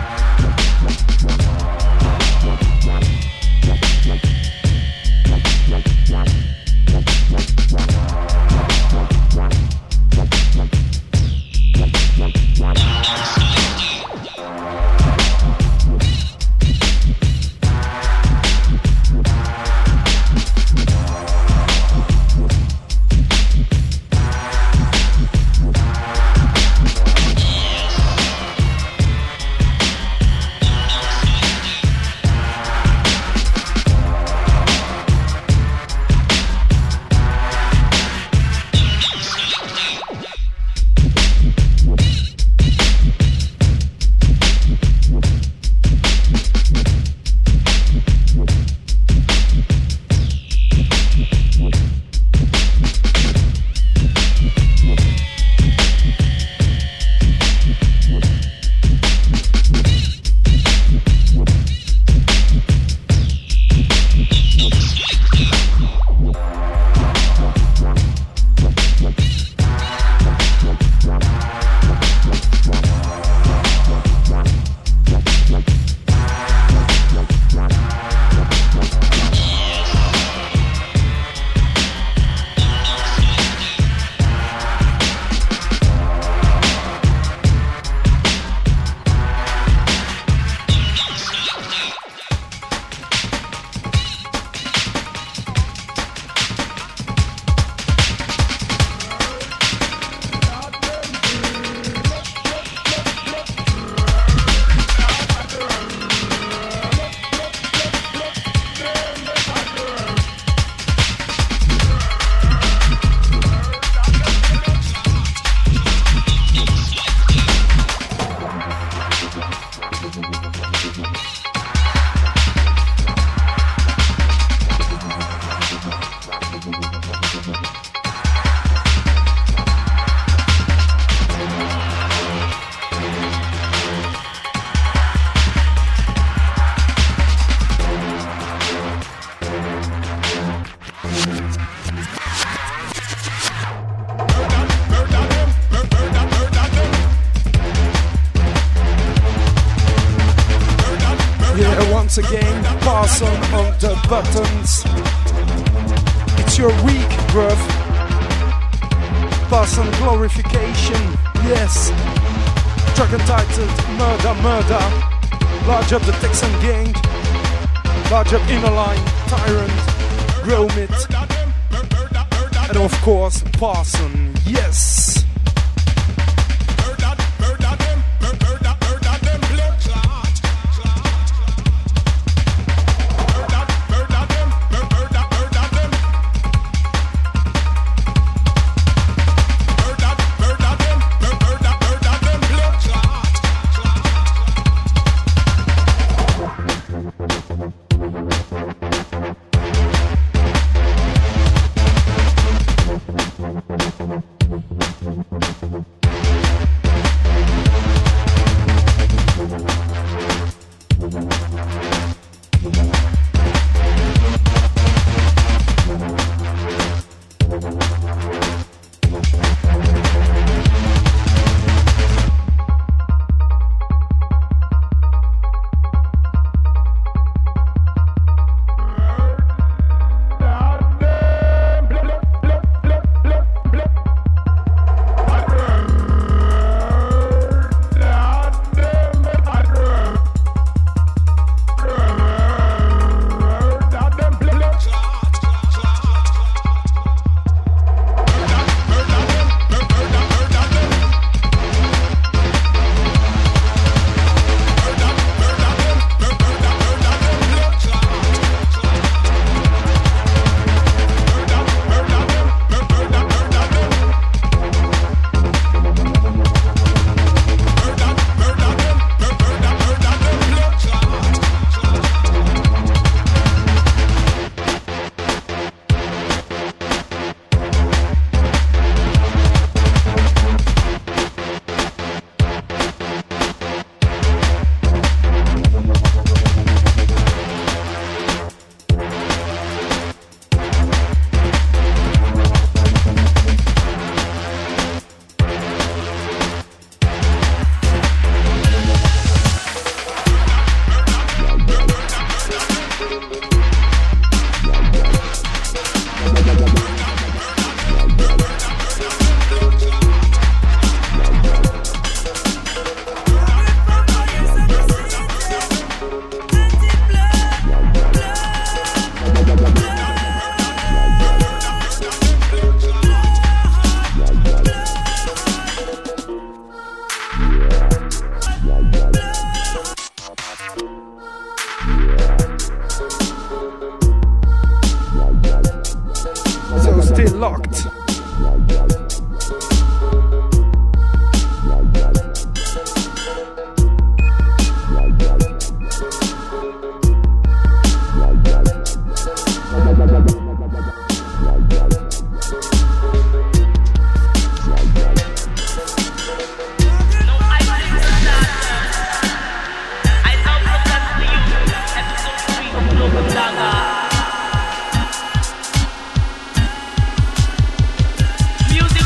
Once again, Parson on the buttons. It's your week, bruv. Parson glorification, yes. Track entitled Murder, Murder. Large up the Texan gang. Large up Inner Line, Tyrant, Gromit. And of course, Parson, yes. Stay locked. Music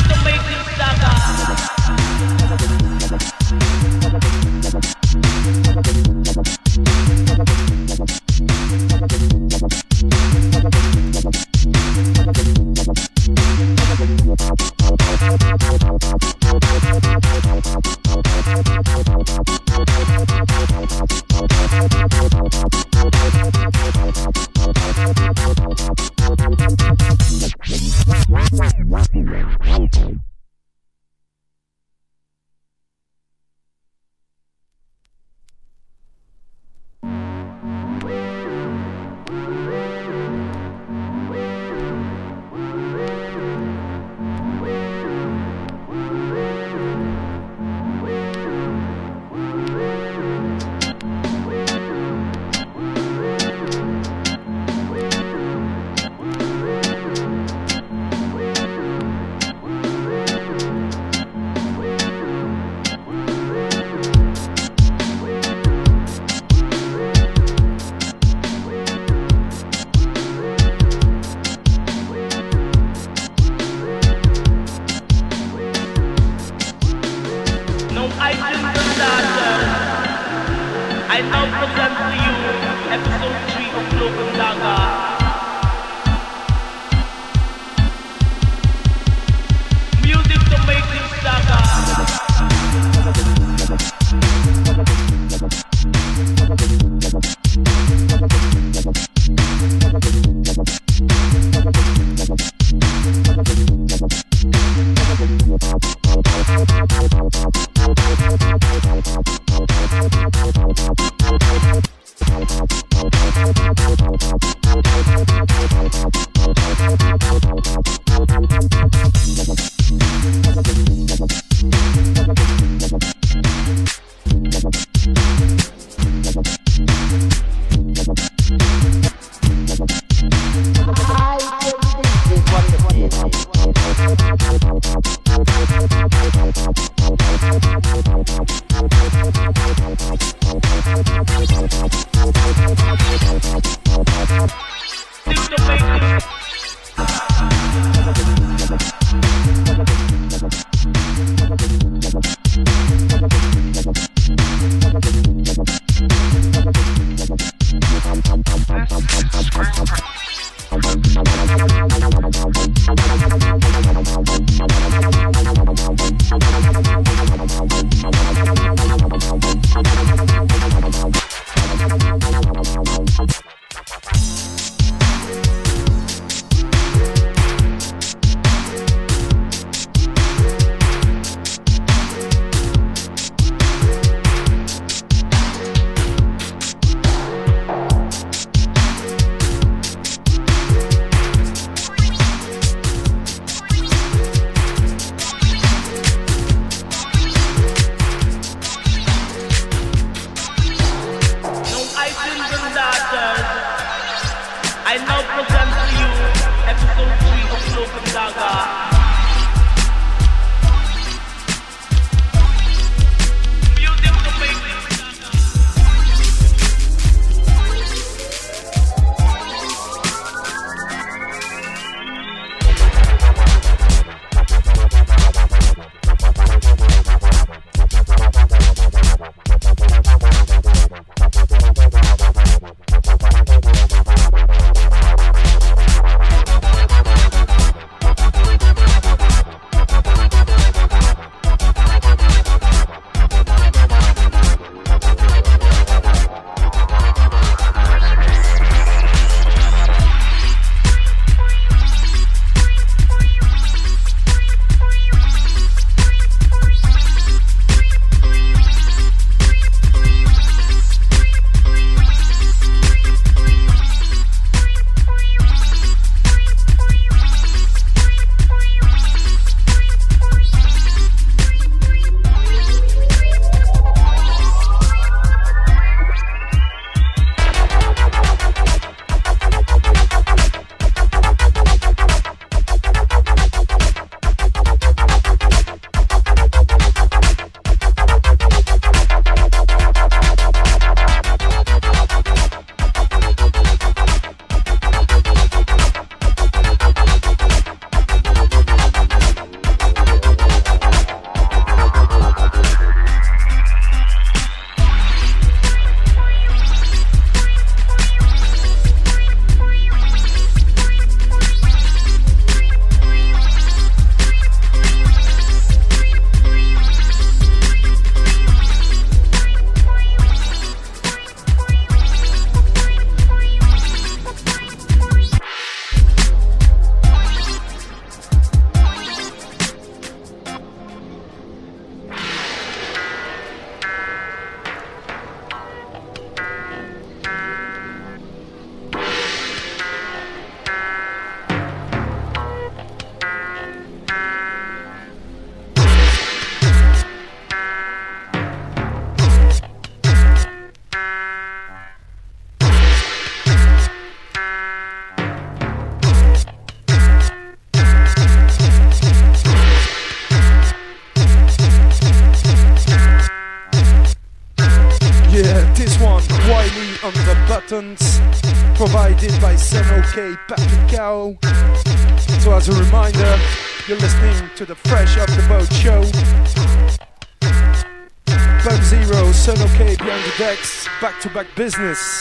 Buttons, provided by Sen-OK Paprikao. So as a reminder, you're listening to the Fresh Off the Boat show. Bug Zero, Sen-OK behind the decks, back-to-back business.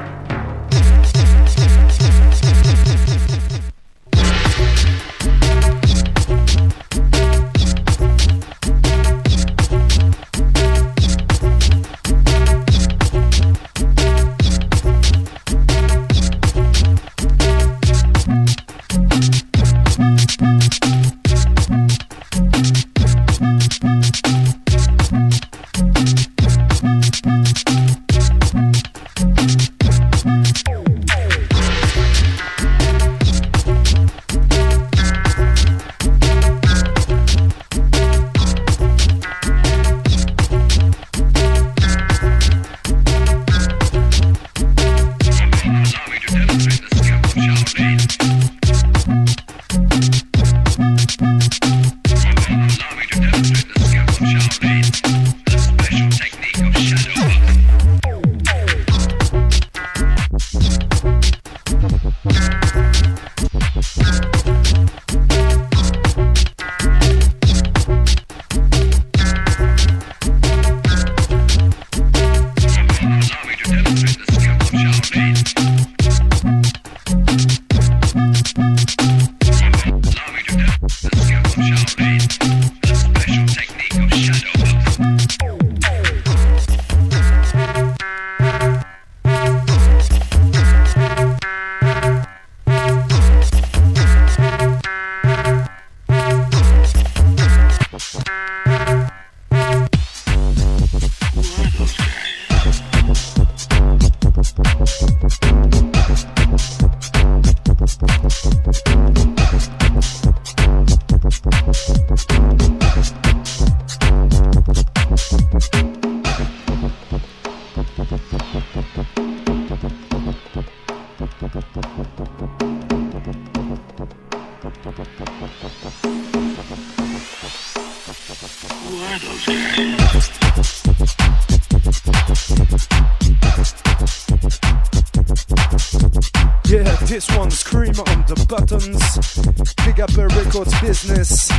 Yeah, this one, Scream on the Buttons. Big Apple Records business.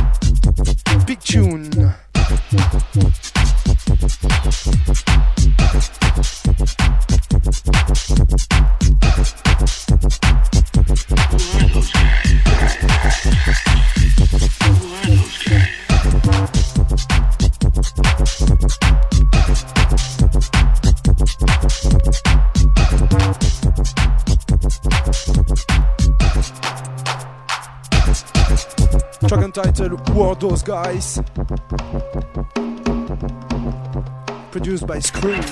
Big tune. Track entitled Who Are Those Guys? Produced by Scream.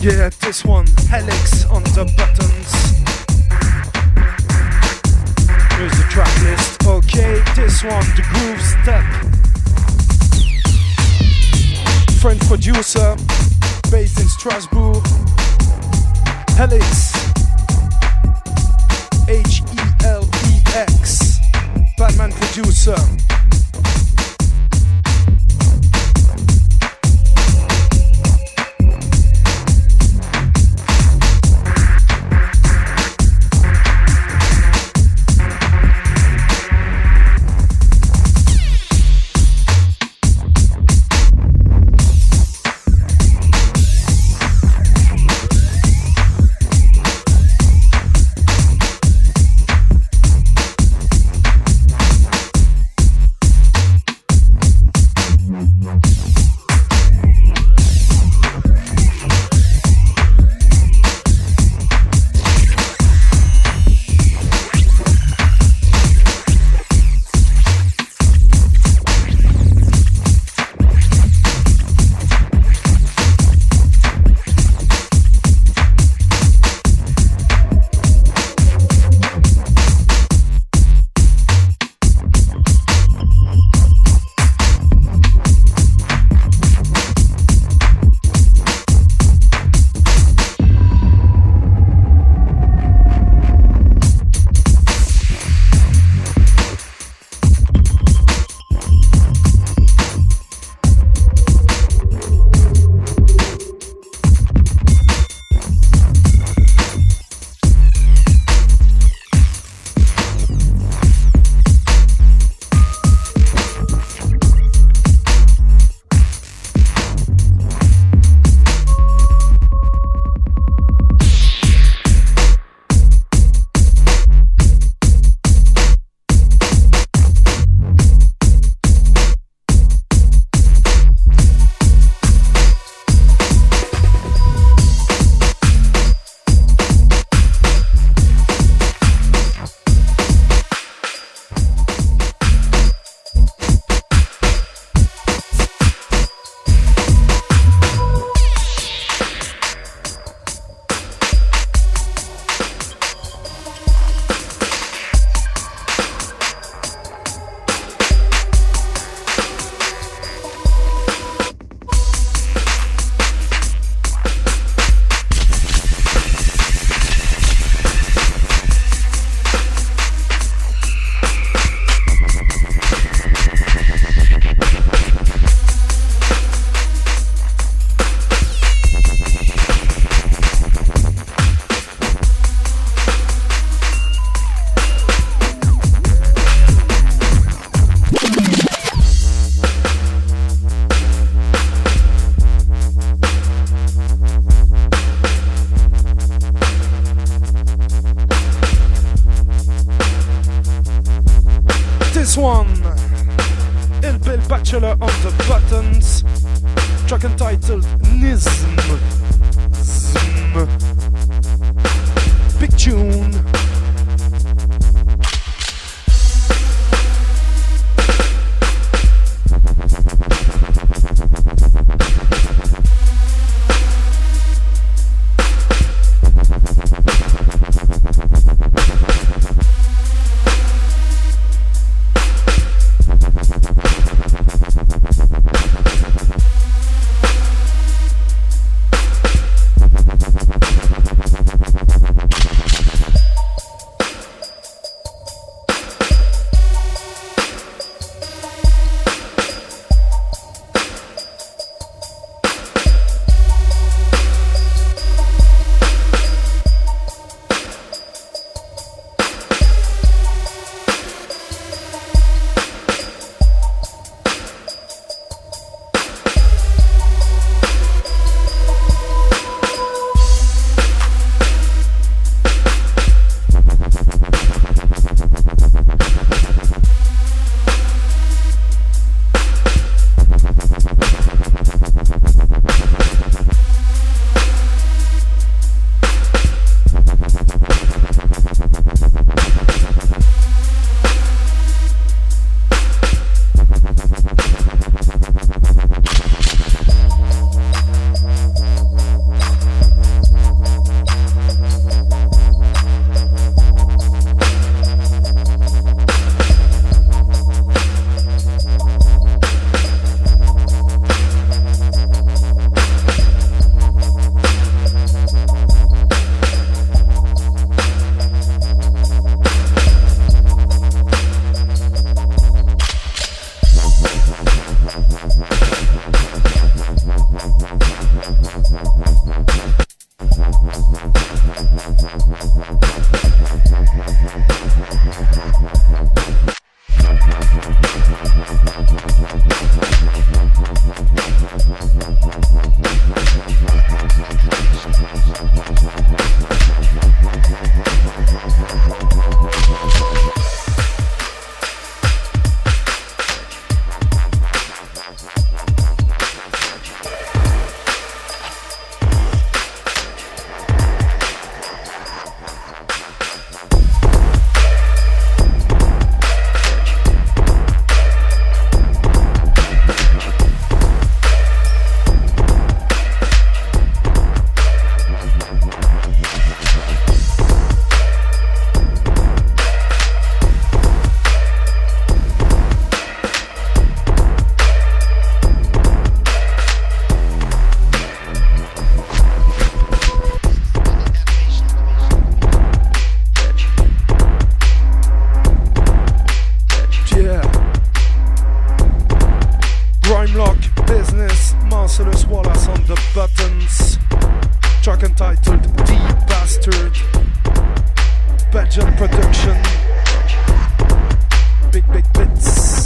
Yeah, this one, Helix on the buttons. Here's the track list. Okay, this one, The Groove Step. French producer, based in Strasbourg. Helix. H-E-L-E-X. Batman producer. This one, Il Bel Bachelor on the buttons. Track entitled Nism. Big tune. Track entitled The Bastard. Belgian production. Big bits.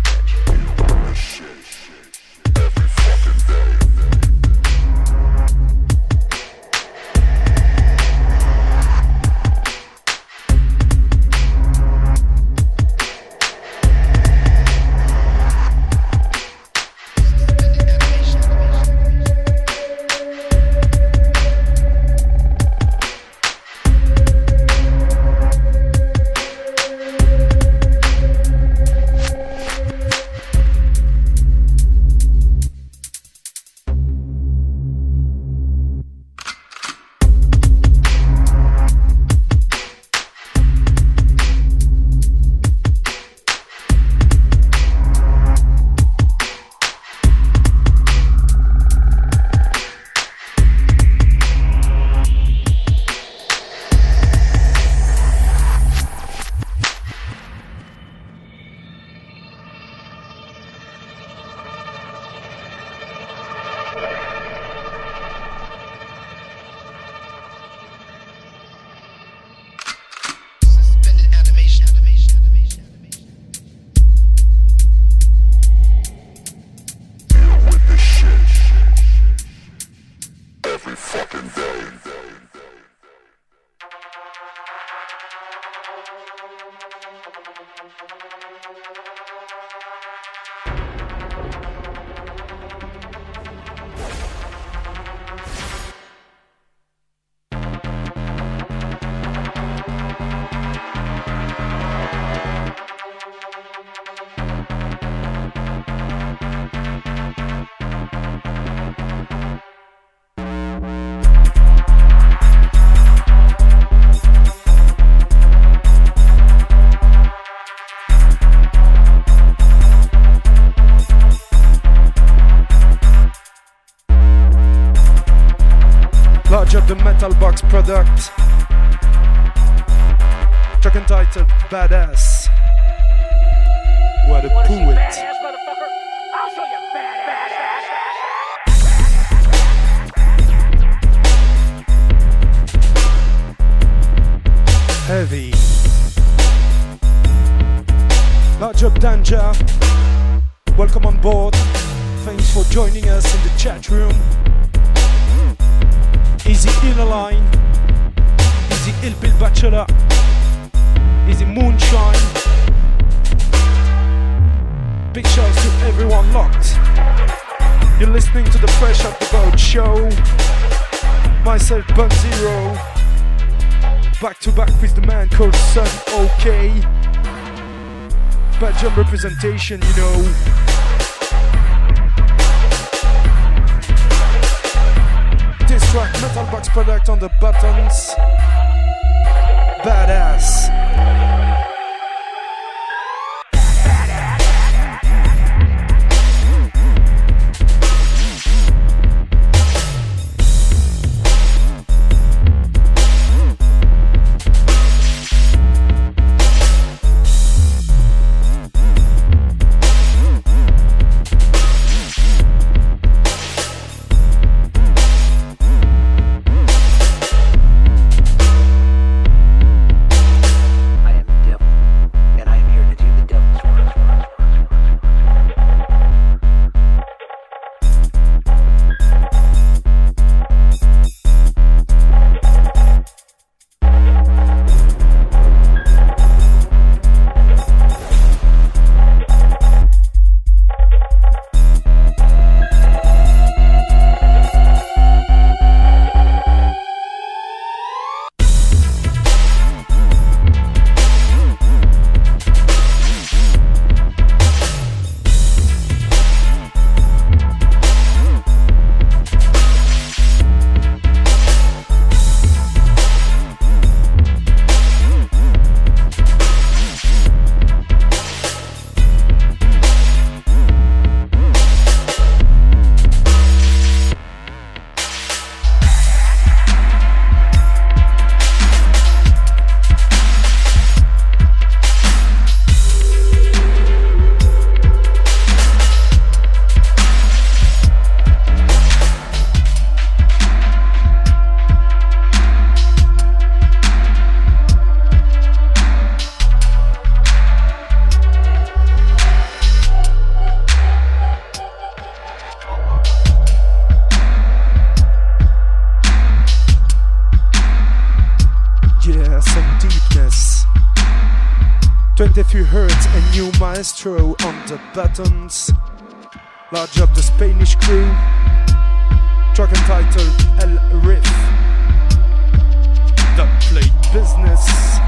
The Metal Box product. Track entitled Badass. What a poet. I'll show you badass. Heavy. Large up Danger. Welcome on board. Thanks for joining us in the chat room. Easy Inner Line, Easy Ill Bill Bachelor, Easy Moonshine. Big shouts to everyone locked. You're listening to the Fresh Out the Boat show. Myself, Bun Zero. Back to back with the man called Sun OK. Belgium representation, you know. This track, Metal Box product on the buttons. Badass. 23 Hertz and new maestro on the buttons. Large up the Spanish crew. Track entitled El Riff. The Plate Business.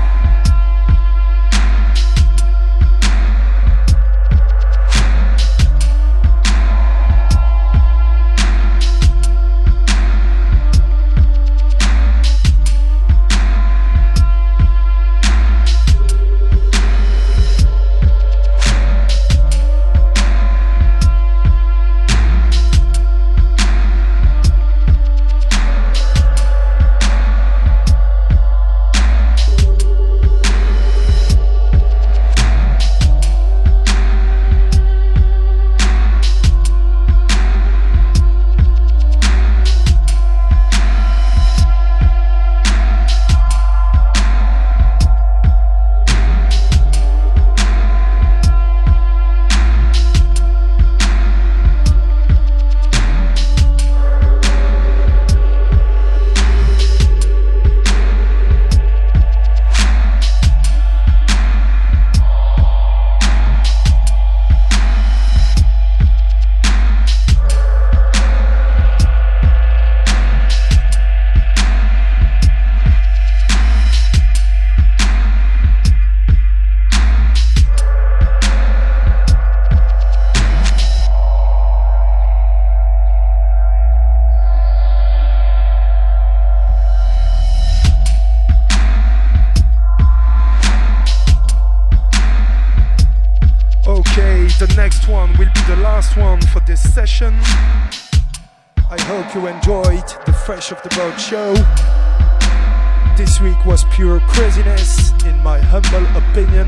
Session. I hope you enjoyed the Fresh Off the Boat show. This week was pure craziness, in my humble opinion.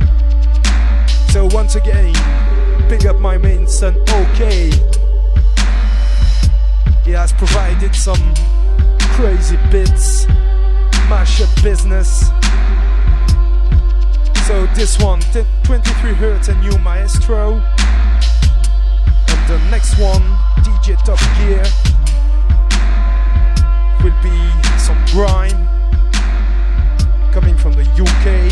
So once again, big up my main son, OK. He has provided some crazy bits, mashup business. So this one, 23 Hertz and new maestro. The next one, DJ Top Gear, will be some grime coming from the UK.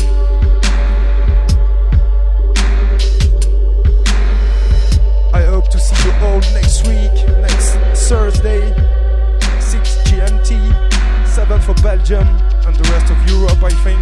I hope to see you all next week, next Thursday, 6 GMT, 7 for Belgium and the rest of Europe, I think.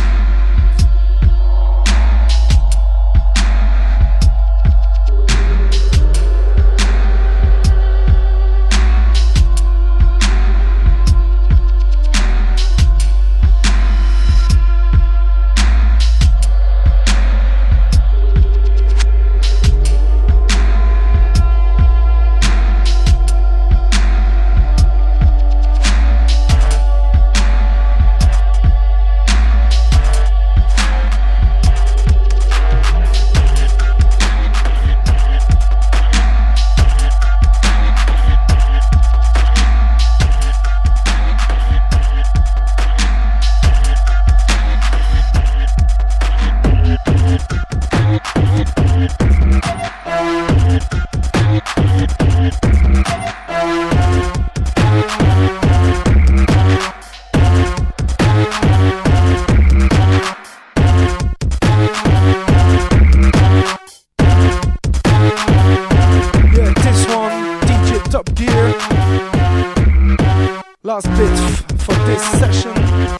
Last bit for this session.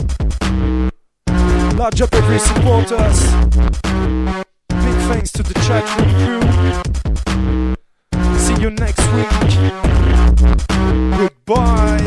Large up every supporters. Big thanks to the chat room crew. See you next week. Goodbye.